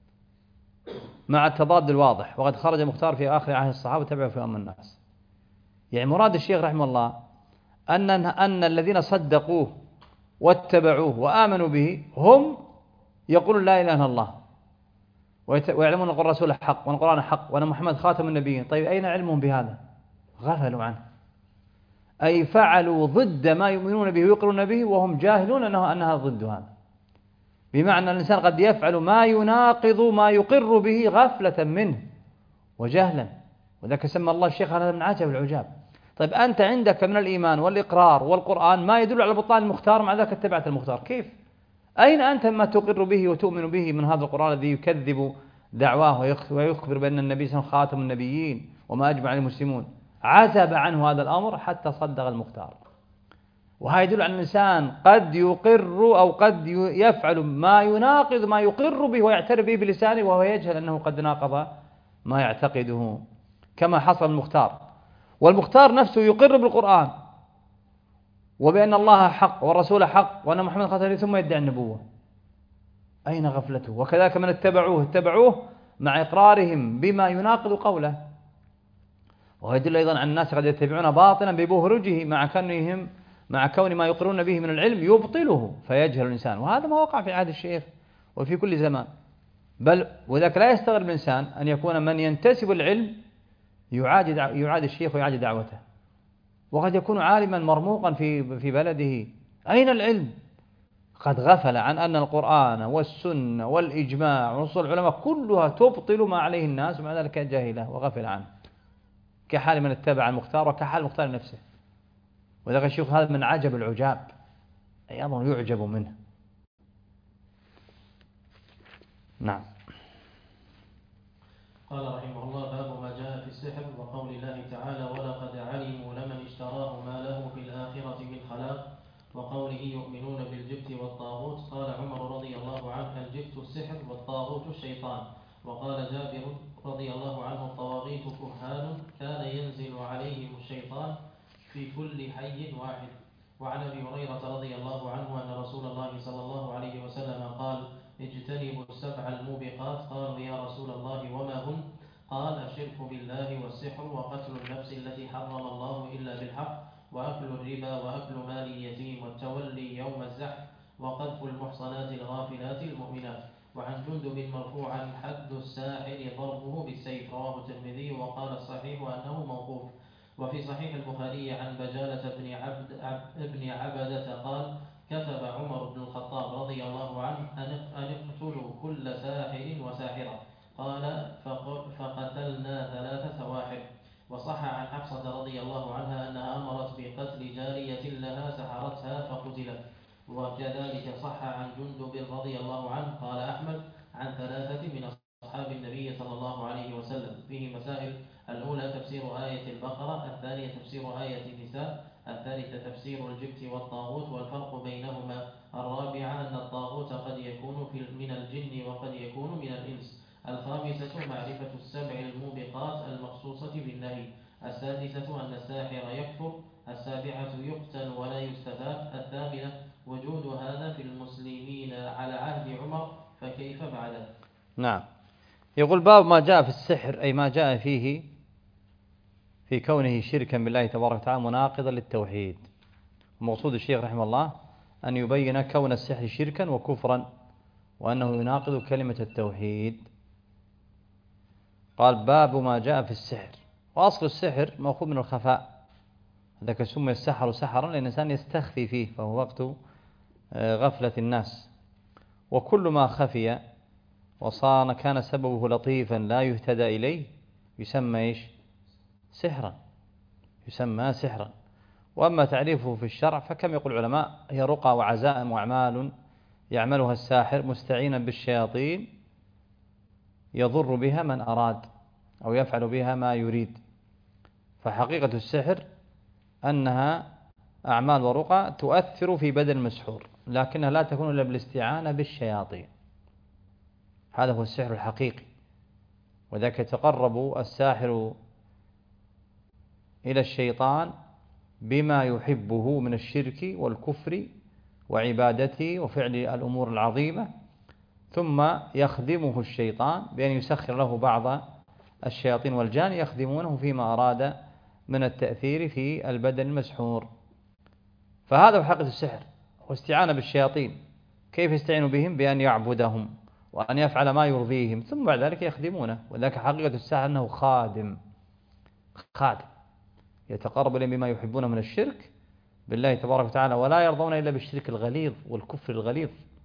مع التضاد الواضح. وقد خرج المختار في آخر عهد الصحابة تبعه في أم الناس. يعني مراد الشيخ رحمه الله أن أن الذين صدقوه واتبعوه وآمنوا به هم يقولون لا إله إلا الله، ويعلمون أن الرسول حق، وأن القرآن حق، وأن محمد خاتم النبيين. طيب أين علمهم بهذا؟ غفلوا عنه، أي فعلوا ضد ما يؤمنون به ويقرون به وهم جاهلون أنه أنها ضد هذا. بمعنى الإنسان قد يفعل ما يناقض ما يقر به غفلة منه وجهلا، وذلك سمى الله الشيخ هذا من عجب العجاب. طيب أنت عندك من الإيمان والإقرار والقرآن ما يدل على بطلان المختار، مع ذلك اتبعت المختار، كيف؟ أين أنت ما تقر به وتؤمن به من هذا القرآن الذي يكذب دعواه ويخبر بأن النبي صلى الله عليه وسلم خاتم النبيين وما أجمع المسلمون؟ عزب عنه هذا الأمر حتى صدق المختار. وهذا يدل على الإنسان قد يقر أو قد يفعل ما يناقض ما يقر به ويعترف به بلسانه وهو يجهل أنه قد ناقض ما يعتقده، كما حصل المختار. والمختار نفسه يقر بالقرآن وبأن الله حق والرسول حق وأن محمد خاتم، ثم يدعي النبوة. أين غفلته؟ وكذلك من اتبعوه اتبعوه مع إقرارهم بما يناقض قوله. وهو يدل أيضا عن الناس قد يتبعون باطلا ببهرجه مع كونهم مع كون ما يقرون به من العلم يبطله فيجهل الإنسان. وهذا ما وقع في عهد الشيخ وفي كل زمان. بل وذلك لا يستغرب الإنسان أن يكون من ينتسب العلم يعادي يعادي الشيخ ويعادي دعوته، وقد يكون عالما مرموقا في في بلده. أين العلم؟ قد غفل عن أن القرآن والسنة والإجماع ونصوص العلماء كلها تبطل ما عليه الناس، ومع ذلك جاهله وغفل عنه، كحال من اتبع المختار وكحال المختار نفسه. وذلك الشيخ هذا من عجب العجاب، أي أمر يعجب منه. نعم. قال رحمه الله: باب ما جاء في السحر وقول الله تعالى: ولقد علموا لمن اشتراه ما له في الآخرة من خلاق، وقوله يؤمنون بالجبت والطاغوت. قال عمر رضي الله عنه: الجبت السحر والطاغوت الشيطان. وقال جابر رضي الله عنه: الطواغيت كهان كان ينزل عليهم الشيطان في كل حي واحد. وعن ابي هريره رضي الله عنه ان رسول الله صلى الله عليه وسلم قال: اجتنبوا السبع الموبقات. قالوا: يا رسول الله وما هن؟ قال: الشرك بالله والسحر وقتل النفس التي حرم الله الا بالحق واكل الربا واكل مال اليتيم والتولي يوم الزحف وقذف المحصنات الغافلات المؤمنات. وعن جندب مرفوعا: حد الساحر ضربه بالسيف. رواه الترمذي وقال الصحيح انه موقوف. وفي صحيح البخاري عن بجالة بن عبد ابن عبدة قال: كتب عمر بن الخطاب رضي الله عنه أن اقتلوا كل ساحر وساحرة. قال: فقتلنا ثلاث سواحر. وصح عن حفصة رضي الله عنها أنها أمرت بقتل جارية لها سحرتها فقتلت. وكذلك صح عن جندب رضي الله عنه قال أحمد عن ثلاثة من أصحاب النبي صلى الله عليه وسلم. فيه مسائل: الأولى تفسير آية البقرة، الثانية تفسير آية النساء، الثالثة تفسير الجبت والطاغوت والفرق بينهما، الرابعة أن الطاغوت قد يكون من الجن وقد يكون من الإنس، الخامسة معرفة السبع الموبقات المخصوصة بالنهي، السادسة أن الساحر يكفر، السابعة يقتل ولا يستتاب، الثامنة وجود هذا في المسلمين على عهد عمر فكيف بعده. نعم. يقول باب ما جاء في السحر، أي ما جاء فيه في كونه شركا بالله تبارك وتعالى مناقضا للتوحيد. ومقصود الشيخ رحمه الله أن يبين كون السحر شركا وكفرا وأنه يناقض كلمة التوحيد. قال: باب ما جاء في السحر. وأصل السحر مأخوذ من الخفاء، ذاك سمي السحر سحرا لأن الإنسان يستخفي فيه، فهو وقت غفلة الناس. وكل ما خفي وصار كان سببه لطيفا لا يهتدى إليه يسمى إيش؟ سحرا، يسمى سحرا. وأما تعريفه في الشرع فكم يقول العلماء هي رقى وعزائم وأعمال يعملها الساحر مستعينا بالشياطين يضر بها من أراد أو يفعل بها ما يريد. فحقيقة السحر أنها أعمال ورقى تؤثر في بدن المسحور، لكنها لا تكون إلا بالاستعانة بالشياطين. هذا هو السحر الحقيقي. وذاك يتقرب الساحر إلى الشيطان بما يحبه من الشرك والكفر وعبادته وفعل الأمور العظيمة، ثم يخدمه الشيطان بأن يسخر له بعض الشياطين والجان يخدمونه فيما أراد من التأثير في البدن المسحور. فهذا هو حقيقة السحر، واستعانة بالشياطين. كيف يستعين بهم؟ بأن يعبدهم وأن يفعل ما يرضيهم، ثم بعد ذلك يخدمونه. وذلك حقيقة السحر أنه خادم، خادم يتقرب إليهم بما يحبون من الشرك بالله تبارك وتعالى، ولا يرضون إلا بالشرك الغليظ والكفر الغليظ.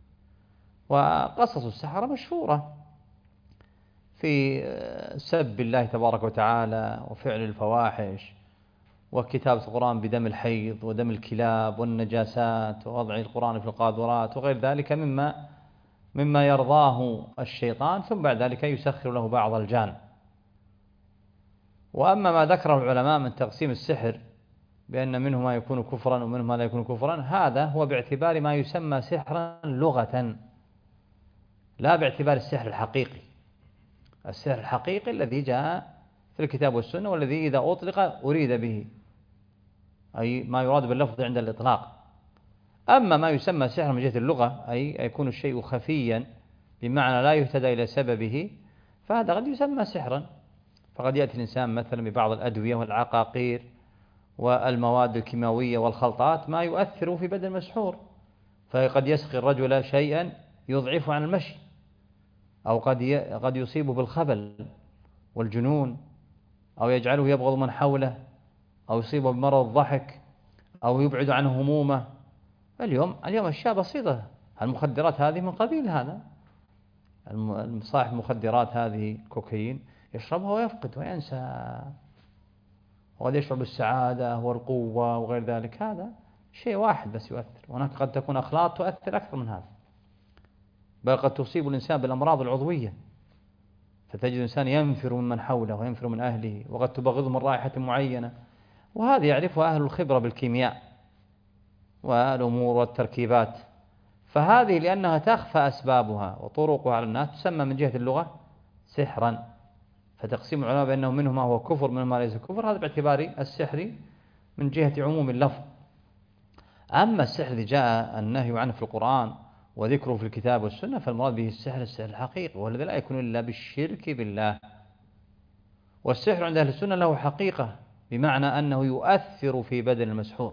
وقصص السحرة مشهورة في سب الله تبارك وتعالى وفعل الفواحش وكتابة القرآن بدم الحيض ودم الكلاب والنجاسات ووضع القرآن في القاذورات وغير ذلك مما مما يرضاه الشيطان، ثم بعد ذلك يسخر له بعض الجان. وأما ما ذكره العلماء من تقسيم السحر بأن منه ما يكون كفرا ومنه ما لا يكون كفرا، هذا هو باعتبار ما يسمى سحرا لغة، لا باعتبار السحر الحقيقي. السحر الحقيقي الذي جاء في الكتاب والسنة والذي إذا أطلق أريد به، أي ما يراد باللفظ عند الإطلاق. أما ما يسمى سحر من جهة اللغة، أي يكون الشيء خفيا بمعنى لا يهتدى إلى سببه، فهذا قد يسمى سحرا. فقد يأتي الإنسان مثلا ببعض الأدوية والعقاقير والمواد الكيماوية والخلطات ما يؤثر في بدن المسحور، فقد يسقي الرجل شيئا يضعفه عن المشي، أو قد قد يصيبه بالخبل والجنون، أو يجعله يبغض من حوله، أو يصيبه بمرض الضحك، أو يبعد عنه همومه. اليوم اليوم أشياء بسيطة، المخدرات هذه من قبيل هذا. صاحب المخدرات هذه كوكايين يشربها ويفقد وينسى، وقد يشعر بالسعادة والقوة وغير ذلك. هذا شيء واحد بس يؤثر، وهناك قد تكون أخلاط تؤثر أكثر من هذا، بل قد تصيب الإنسان بالأمراض العضوية، فتجد الإنسان ينفر ممن حوله وينفر من أهله، وقد تبغضه من رائحة معينة. وهذه يعرفها أهل الخبرة بالكيمياء والأمور والتركيبات. فهذه لأنها تخفى أسبابها وطرقها على الناس تسمى من جهة اللغة سحرا. فتقسيم العلماء بأنه منه ما هو كفر منه ما ليس كفر، هذا باعتبار السحر من جهة عموم اللفظ. أما السحر الذي جاء النهي عنه في القرآن وذكره في الكتاب والسنة فالمراد به السحر السحر الحقيقي، والذي لا يكون إلا بالشرك بالله. والسحر عند أهل السنة له حقيقة، بمعنى أنه يؤثر في بدن المسحور.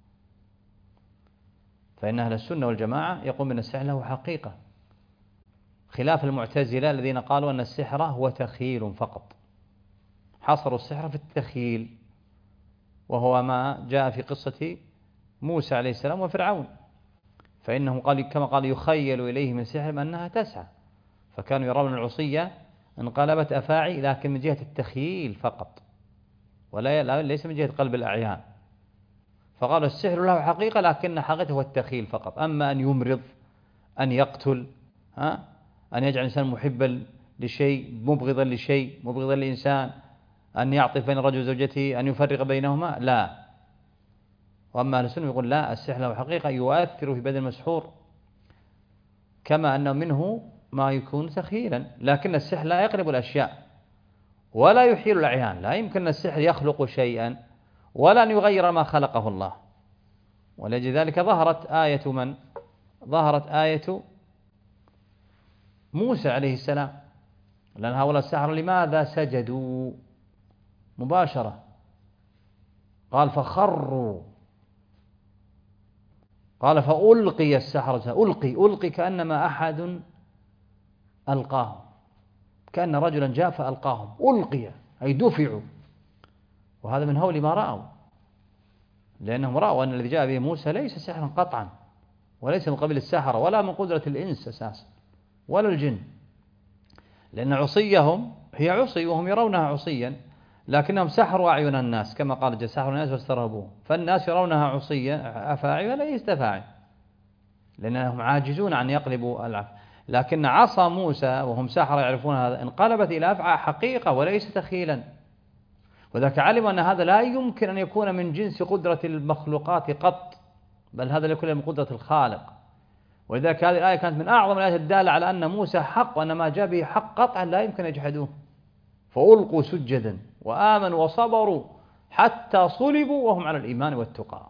فإن أهل السنة والجماعة يقول من السحر له حقيقة، خلاف المعتزلة الذين قالوا أن السحر هو تخيل فقط، حصروا السحر في التخيل، وهو ما جاء في قصة موسى عليه السلام وفرعون. فإنهم قال كما قال يخيل إليه من سحرهم أنها تسعى، فكانوا يرون العصية انقلبت أفاعي، لكن من جهة التخيل فقط، ولا ليس من جهة قلب الأعيان. فقالوا السحر له حقيقة لكن حقيقته هو التخيل فقط. أما أن يمرض، أن يقتل، ها؟ أن يجعل الإنسان محبا لشيء مبغضا لشيء مبغضا لإنسان، أن يعطف بين الرجل وزوجته، أن يفرق بينهما، لا. وأما أهل السنة يقول لا، السحر له حقيقة يؤثر في بدن المسحور، كما أن منه ما يكون تخيلا. لكن السحر لا يقلب الأشياء ولا يحيل الأعيان، لا يمكن السحر يخلق شيئا ولا أن يغير ما خلقه الله. ولأجل ذلك ظهرت آية من؟ ظهرت آية موسى عليه السلام، لأن هؤلاء السحرة لماذا سجدوا مباشرة؟ قال فخروا، قال فألقي السحرة، ألقي ألقي كأنما أحد ألقاهم، كأن رجلا جاء فألقاهم، ألقي أي دفعوا، وهذا من هول ما رأوا. لأنهم رأوا أن الذي جاء به موسى ليس سحرا قطعا، وليس من قبل السحرة، ولا من قدرة الإنس أساسا ولا الجن، لأن عصيهم هي عصي وهم يرونها عصيا، لكنهم سحروا أعين الناس كما قال جل سحروا الناس واسترهبوه، فالناس يرونها عصيا أفاعي ليس تفاعي، لأنهم عاجزون عن يقلبوا العفو. لكن عصا موسى وهم سحرة يعرفون هذا انقلبت إلى أفعى حقيقة وليس تخيلا، وذاك علموا أن هذا لا يمكن أن يكون من جنس قدرة المخلوقات قط، بل هذا يكون من قدرة الخالق. ولذلك هذه الآية كانت من أعظم الآيات الدالة على أن موسى حق، وأن ما جاء به حق قطعا لا يمكن يجحدوه. فألقوا سجدا وآمنوا وصبروا حتى صلبوا وهم على الإيمان والتقى،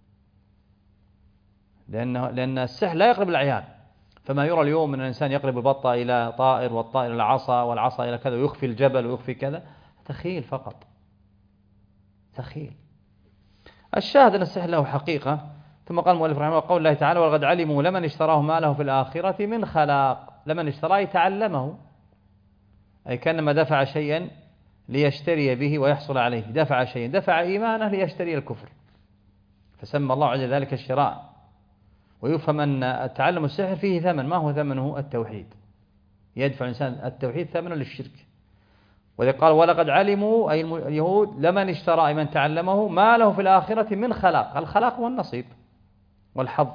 لأن لأن السحر لا يقلب الأعيان. فما يرى اليوم من الإنسان يقلب البطة إلى طائر والطائر إلى عصا والعصا إلى كذا ويخفي الجبل ويخفي كذا، تخيل فقط، تخيل. الشاهد أن السحر له حقيقة. ثم قال المؤلف رحمه الله قول الله تعالى ولقد علموا لمن اشتراه ما له في الآخرة من خلاق. لمن اشتراه يتعلمه، أي كأنما دفع شيئا ليشتري به ويحصل عليه، دفع شيئا، دفع إيمانه ليشتري الكفر، فسمى الله عز ذلك الشراء. ويفهم أن تعلم السحر فيه ثمن، ما هو ثمنه؟ التوحيد، يدفع الإنسان التوحيد ثمنا للشرك. وإذا قال ولقد علموا أي اليهود لمن اشترى أي من تعلمه ما له في الآخرة من خلاق. الخلاق هو النصيب والحظ،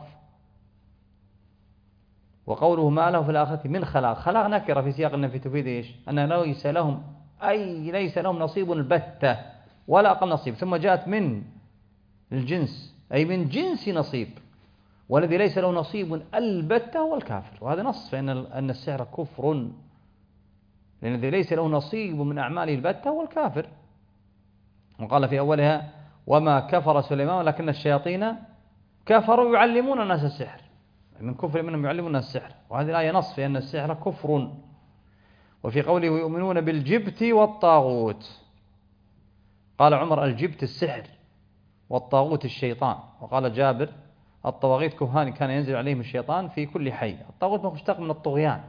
وقوله ما له في الآخرة من خلاق، خلاق نكرة في سياق النفي تفيد إيش؟ أن ليس لهم أي ليس لهم نصيب البتة ولا أقل نصيب، ثم جاءت من الجنس أي من جنس نصيب، والذي ليس له نصيب البتة هو الكافر. وهذا نص فإن أن السحر كفر، لأن الذي ليس له نصيب من أعماله البتة هو الكافر. وقال في أولها وما كفر سليمان ولكن الشياطين كفروا يعلمون الناس السحر، من كفر منهم يعلمون الناس السحر. وهذه الآية نص في أن السحر كفر. وفي قوله يؤمنون بالجبت والطاغوت، قال عمر الجبت السحر والطاغوت الشيطان. وقال جابر الطواغيت كهان كان ينزل عليهم الشيطان في كل حي. الطاغوت مشتق من الطغيان،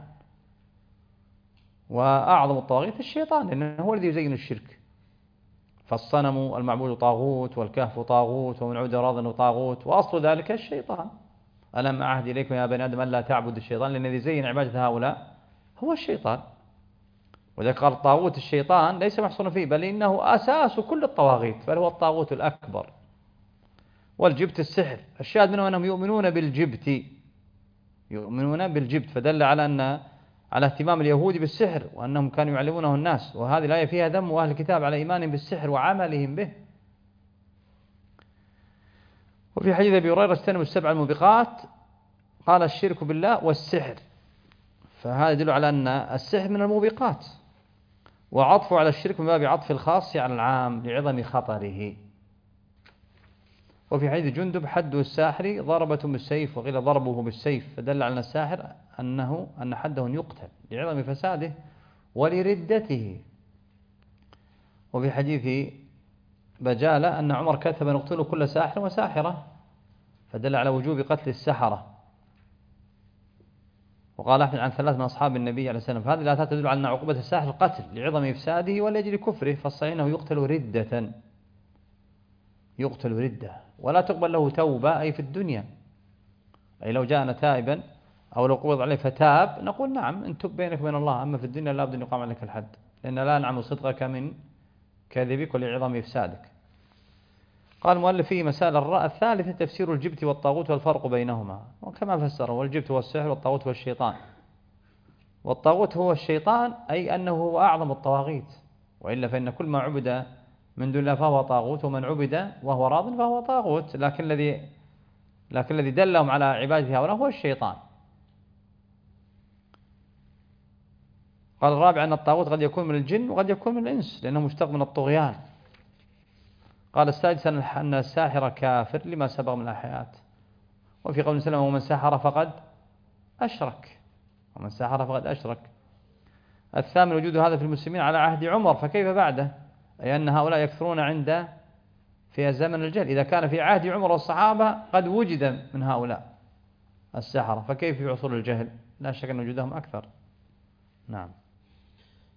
وأعظم الطواغيت الشيطان لأنه هو الذي يزين الشرك. فالصنم المعبود طاغوت، والكهف طاغوت، ومن عود راض طاغوت، وأصل ذلك الشيطان. ألم أعهد إليكم يا بني آدم ألا تعبدوا الشيطان، لأن الذي زين عبادة هؤلاء هو الشيطان. وإذا قال طاغوت الشيطان ليس محصورا فيه، بل إنه أساس كل الطواغيت، بل هو الطاغوت الأكبر. والجبت السحر، الشاهد منهم أنهم يؤمنون بالجبت، يؤمنون بالجبت، فدل على أن على اهتمام اليهود بالسحر وأنهم كانوا يعلمونه الناس. وهذه الآية فيها ذم أهل الكتاب على إيمانهم بالسحر وعملهم به. وفي حديث أبي هريرة اجتنبوا السبع الموبقات، قال الشرك بالله والسحر، فهذا يدل على أن السحر من الموبقات، وعطفه على الشرك من باب عطف الخاص على العام لعظم خطره. وفي حديث جندب حد الساحر ضربة بالسيف، وقيل ضربه بالسيف، فدل على الساحر أنه أن حده يقتل لعظم فساده ولردته. وفي حديث بجالة أن عمر كتب نقتل كل ساحر وساحرة، فدل على وجوب قتل السحرة. وقال أحمد عن ثلاث من أصحاب النبي عليه السلام، فهذه لا تدل على أن عقوبة الساحر القتل لعظم إفساده ولأجل كفره، فالصحيح أنه يقتل ردة، يقتل ردة، ولا تقبل له توبة أي في الدنيا، أي لو جاءنا تائبا أو لو قبض عليه فتاب نقول نعم إن تب بينك وبين الله، أما في الدنيا لا بد أن يقام عليك الحد، لأن لا نعم صدقك من كذبك ولعظم إفسادك. قال المؤلف فيه مسائل. الرأى الثالثة تفسير الجبت والطاغوت والفرق بينهما، وكما فسره والجبت هو السحر والطاغوت هو الشيطان. والطاغوت هو الشيطان أي أنه هو أعظم الطواغيت، وإلا فإن كل ما عبد من دون الله فهو طاغوت، ومن عبد وهو راض فهو طاغوت، لكن الذي لكن الذي دلهم على عبادة هؤلاء هو الشيطان. قال الرابع أن الطاغوت قد يكون من الجن وقد يكون من الإنس لأنه مشتق من الطغيان. قال السادس أن الساحر كافر لما سبق من الآيات. وفي قول سلم ومن سحر فقد أشرك، ومن سحر فقد أشرك. الثامن وجود هذا في المسلمين على عهد عمر، فكيف بعده؟ أي أن هؤلاء يكثرون عند في زمن الجهل، إذا كان في عهد عمر والصحابة قد وجد من هؤلاء السحرة، فكيف في عصور الجهل؟ لا شك أن وجودهم أكثر. نعم.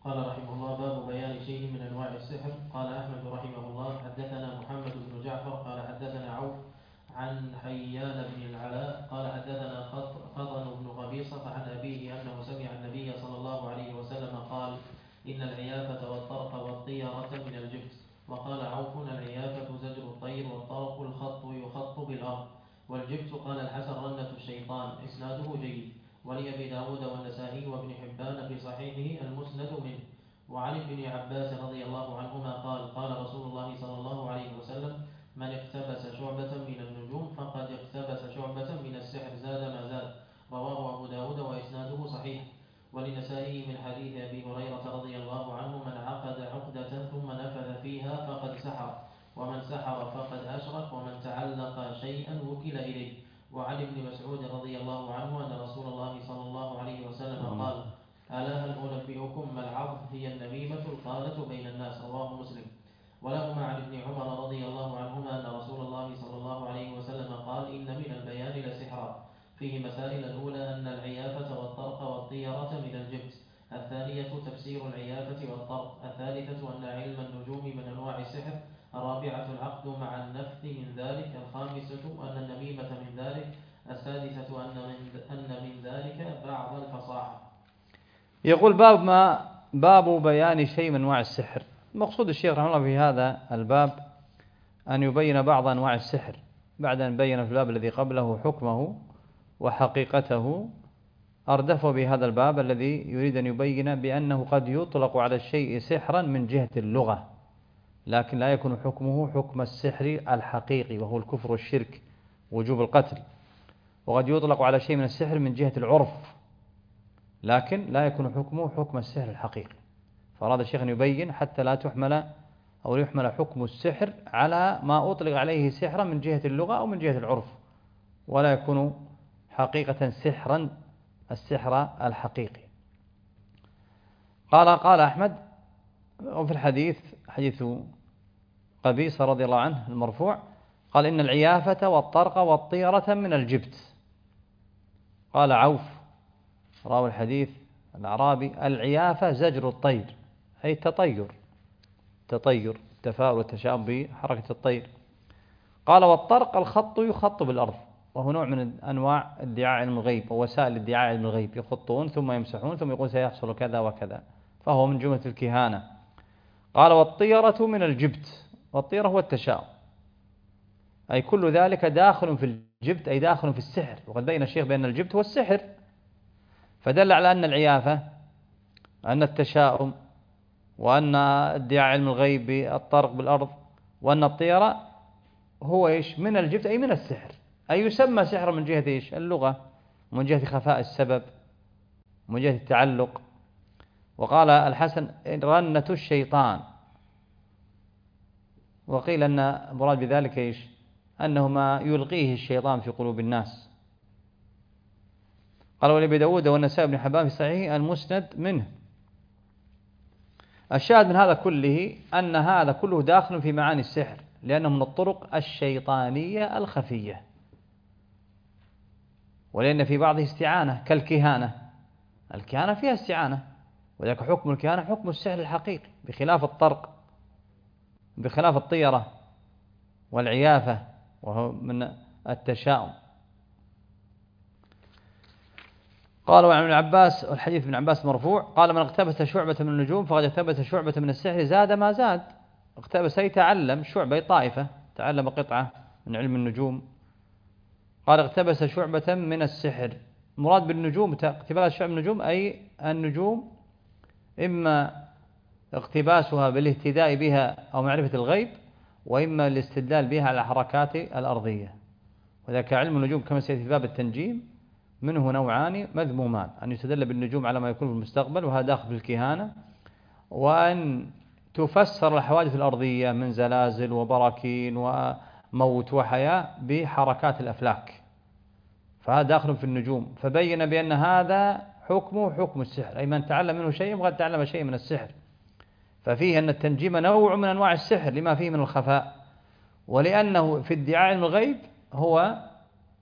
قال رحمه الله: باب بيان شيء من أنواع السحر. قال أحمد رحمه الله: حدثنا محمد بن جعفر قال حدثنا عوف عن حيان بن العلاء قال حدثنا فضل بن قبيصة عن أبيه أنه سمع النبي صلى الله عليه وسلم قال: إن العيافة والطرق والطيرة من الجبت. وقال عوف: العيافة زجر الطير، والطرق الخط يخط بالأرض، والجبت قال الحسن رنة الشيطان. إسناده جيد. ولأبي داود والنسائي وابن حبان في صحيحه المسند منه. وعن ابن عباس رضي الله عنهما قال: قال رسول الله صلى الله عليه وسلم: من اقتبس شعبة من النجوم فقد اقتبس شعبة من السحر، زاد ما زاد. رواه أبو داود وإسناده صحيح. ولنسائي من حديث أبي هريرة رضي الله عنه: من عقد عقدة ثم نفذ فيها فقد سحر، ومن سحر فقد أشرك، ومن تعلق شيئا وكل إليه. وعن ابن مسعود رضي الله عنه أن رسول الله صلى الله عليه وسلم قال: ألا هل أنبئكم ما العظم؟ هي النميمة القالة بين الناس. رواه مسلم. ولهما عن ابن عمر رضي الله عنهما أن رسول الله صلى الله عليه وسلم قال: إن من البيان لسحرا. فيه مسائل: الأولى أن العيافة والطرق والطيرة من الجبت. الثانية تفسير العيافة والطرق. الثالثة أن علم النجوم من أنواع السحر. الرابعة العقد مع النفث من ذلك. الخامسة أن النميمة من ذلك. السادسة أن من, أن من ذلك بعض الفصاحة. يقول باب ما باب بيان شيء من أنواع السحر. مقصود الشيخ رحمه الله في هذا الباب أن يبين بعض أنواع السحر بعد أن بين في الباب الذي قبله حكمه وحقيقته. أردفه بهذا الباب الذي يريد أن يبين بأنه قد يطلق على الشيء سحرا من جهة اللغة، لكن لا يكون حكمه حكم السحر الحقيقي وهو الكفر والشرك ووجوب القتل. وقد يطلق على شيء من السحر من جهة العرف، لكن لا يكون حكمه حكم السحر الحقيقي. فأراد الشيخ أن يبين حتى لا تحمل أو يحمل حكم السحر على ما أطلق عليه سحرا من جهة اللغة أو من جهة العرف، ولا يكون حقيقة سحرا السحر الحقيقي. قال قال أحمد وفي الحديث حديث قبيصة رضي الله عنه المرفوع قال: إن العيافة والطرق والطيرة من الجبت. قال عوف راوي الحديث الأعرابي: العيافة زجر الطير، أي تطير تطير تفاؤل والتشاؤم بحركة الطير. قال: والطرق الخط يخط بالأرض، وهو نوع من أنواع ادعاء علم الغيب ووسائل ادعاء علم الغيب، يخطون ثم يمسحون ثم يقول سيحصل كذا وكذا، فهو من جملة الكهانة. قال: والطيرة من الجبت، والطيرة هو التشاؤم، أي كل ذلك داخل في الجبت، أي داخل في السحر. وقد بين الشيخ بأن الجبت هو السحر، فدل على أن العيافة، أن التشاؤم، وأن ادعاء علم الغيب بالطرق بالأرض، وأن الطيرة هو إيش؟ من الجبت، أي من السحر، أي يسمى سحرا من جهة إيش؟ اللغة، ومن جهة خفاء السبب، ومن جهة التعلق. وقال الحسن: رنة الشيطان. وقيل أن مراد بذلك إيش؟ أنه ما يلقيه الشيطان في قلوب الناس. قال: ولأبي داود والنسائي بن حبان في صحيح المسند منه. الشاهد من هذا كله أن هذا كله داخل في معاني السحر، لأنه من الطرق الشيطانية الخفية، ولأن في بعضه استعانة كالكهانة. الكهانة فيها استعانة، وذلك حكم الكهانة حكم السحر الحقيقي، بخلاف الطرق، بخلاف الطيرة والعيافة وهو من التشاؤم. قال: وعن ابن عباس، والحديث ابن عباس مرفوع قال: من اقتبس شعبة من النجوم فقد اقتبس شعبة من السحر، زاد ما زاد. اقتبس أي تعلم، شعبة طائفة تعلم قطعة من علم النجوم. قال: اقتبس شعبة من السحر. مراد بالنجوم اقتباس شعب النجوم أي النجوم، إما اقتباسها بالاهتداء بها أو معرفة الغيب، وإما الاستدلال بها على الحركات الأرضية. وذلك علم النجوم كما سيأتي في باب التنجيم منه نوعان مذمومان: أن يستدل بالنجوم على ما يكون في المستقبل، وهذا داخل في الكهانة، وأن تفسر الحوادث الأرضية من زلازل وبراكين وموت وحياة بحركات الأفلاك، فهذا داخل في النجوم. فبين بأن هذا حكمه حكم السحر، أي من تعلم منه شيء وقد تعلم شيء من السحر. ففيه أن التنجيم نوع من أنواع السحر لما فيه من الخفاء، ولأنه في ادعاء علم الغيب هو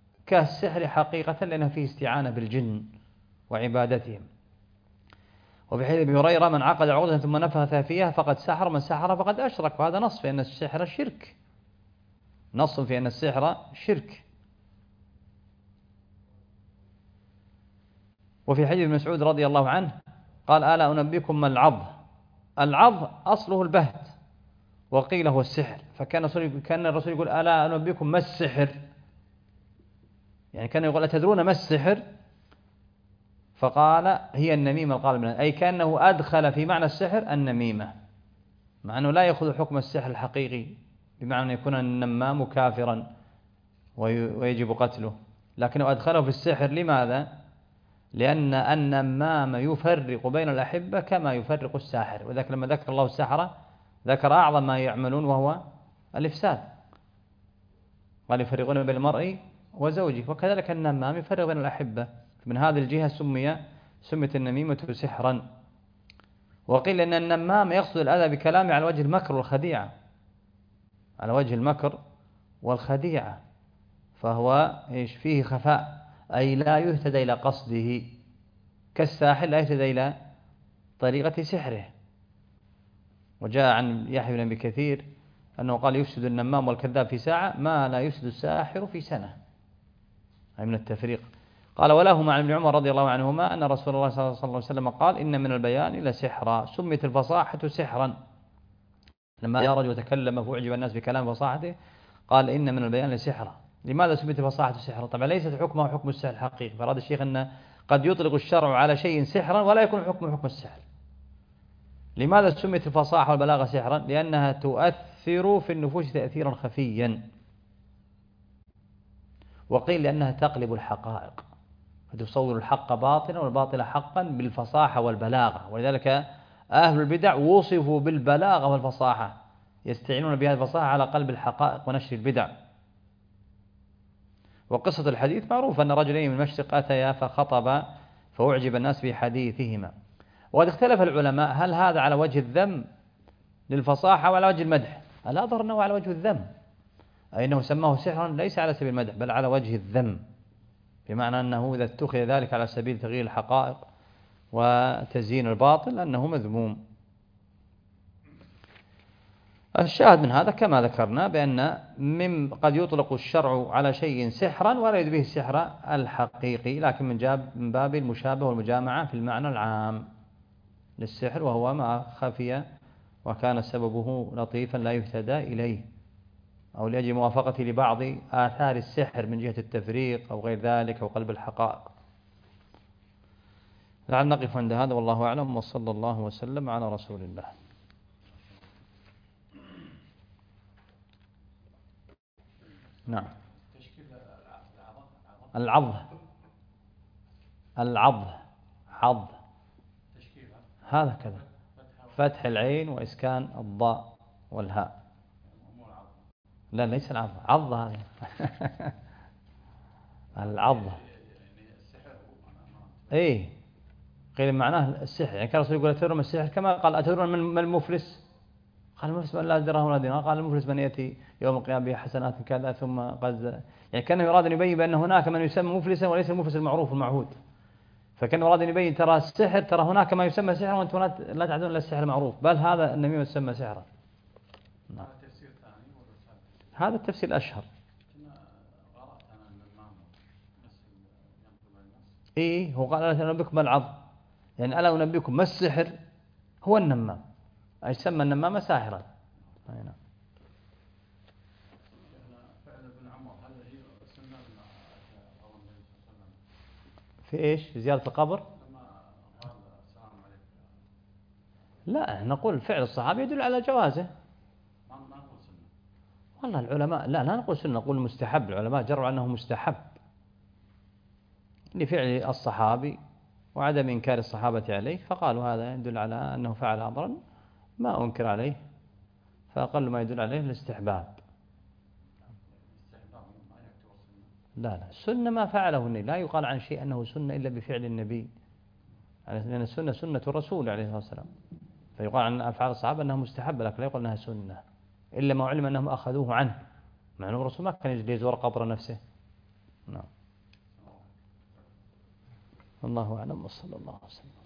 كالسحر حقيقة، لأنه فيه استعانة بالجن وعبادتهم. وفي حديث أبي هريرة من عقد عقدة ثم نفث فيها فقد سحر، من سحر فقد أشرك. وهذا نص في أن السحر شرك، نص في أن السحر شرك. وفي حديث ابن مسعود رضي الله عنه قال ألا أنبئكم ما العض؟ العض أصله البهت، وقيل هو السحر. فكان الرسول كان الرسول يقول ألا أنبئكم ما السحر، يعني كان يقول أتدرون ما السحر؟ فقال هي النميمة القال، أي كأنه أدخل في معنى السحر النميمة، مع أنه لا يأخذ حكم السحر الحقيقي بمعنى أن يكون النمام كافرا ويجب قتله، لكنه أدخله في السحر. لماذا؟ لأن النمام يفرق بين الأحبة كما يفرق الساحر. وذلك لما ذكر الله السحرة ذكر أعظم ما يعملون وهو الإفساد، قال يفرقون بين المرء وزوجه. وكذلك النمام يفرق بين الأحبة، من هذه الجهة سمي سمت النميمة سحرا. وقيل أن النمام يقصد الأذى بكلامه على وجه المكر والخديعة، على وجه المكر والخديعة، فهو إيش فيه خفاء، أي لا يهتدى إلى قصده، كالساحر لا يهتدى إلى طريقة سحره. وجاء عن يحيى بن أبي كثير أنه قال يفسد النمام والكذاب في ساعة ما لا يفسد الساحر في سنة، أي من التفريق. قال ولهما عن ابن عمر رضي الله عنهما أن رسول الله صلى الله عليه وسلم قال إن من البيان لسحرا، سميت الفصاحة سحرا. لما جاء رجل وتكلم فأعجب الناس بكلام فصاحته قال إن من البيان لسحرا. لماذا سميت الفصاحة سحرا؟ طبعا ليست حكمه حكم السحر الحقيقي، فراد الشيخ أن قد يطلق الشرع على شيء سحرا ولا يكون حكمه حكم السحر. لماذا سميت الفصاحة والبلاغة سحرا؟ لأنها تؤثر في النفوس تأثيرا خفيا. وقيل لأنها تقلب الحقائق، فتصور الحق باطلا والباطل حقا بالفصاحة والبلاغة. ولذلك أهل البدع وصفوا بالبلاغة والفصاحة، يستعينون بهذه الفصاحة على قلب الحقائق ونشر البدع. وقصة الحديث معروف أن رجلين من المشرق أتيا فخطب فأعجب الناس بحديثهما. وقد اختلف العلماء هل هذا على وجه الذم للفصاحة وعلى وجه المدح؟ الأظهر أنه على وجه الذم، أي أنه سماه سحرا ليس على سبيل المدح بل على وجه الذم، بمعنى أنه إذا اتخذ ذلك على سبيل تغيير الحقائق وتزيين الباطل أنه مذموم. الشاهد من هذا كما ذكرنا بأن من قد يطلق الشرع على شيء سحرا ولا يريد به السحر الحقيقي، لكن من جاب من باب المشابه والمجامعة في المعنى العام للسحر، وهو ما خفي وكان سببه لطيفا لا يهتدى إليه، أو لأجل موافقته لبعض آثار السحر من جهة التفريق أو غير ذلك أو قلب الحقائق. لعل نقف عند هذا والله أعلم، وصلى الله وسلم على رسول الله. نعم. العض العض عض هذا كذا، فتح العين وإسكان الضاء والهاء. لا ليس العض، عض هذا العض ايه قيل معناه السحر، يعني كان الرسول يقول أتدرون ما السحر، كما قال أتدرون من المفلس؟ قال المفلس من لا درهم ولا دينار. قال المفلس من يأتي يوم القيامة بحسنات كذا ثم قد، يعني كان يراد أن يبين بأن هناك من يسمى مفلسا وليس المفلس المعروف المعهود. فكان يراد أن يبين ترى السحر، ترى هناك ما يسمى سحرا وأنتم لا تعدون إلا السحر المعروف، بل هذا النميمة يسمى سحرا. نعم. هذا التفسير الأشهر. إيه هو قال ألا أنبئكم ما العض، يعني ألا أنبئكم ما السحر، هو النمام، أي سمى النمام ساحرا. نعم. في إيش؟ في زيارة القبر؟ لا نقول فعل الصحابة يدل على جوازه. والله العلماء لا لا نقول سنة، نقول مستحب. العلماء جروا أنه مستحب لفعل الصحابي وعدم إنكار الصحابة عليه، فقالوا هذا يدل على أنه فعل أمرا ما أنكر عليه، فأقل ما يدل عليه الاستحباب. لا لا السنة ما فعله النبي، لا يقال عن شيء أنه سنة إلا بفعل النبي، لأن السنة سنة الرسول عليه الصلاة والسلام، فيقال عن أفعال الصحابة أنها مستحبة لكن لا يقال أنها سنة إلا ما علم أنهم أخذوه عنه، مع أنه الرسول ما كان يجي يزور قبر نفسه. نعم. الله أعلم وصلى الله وسلم.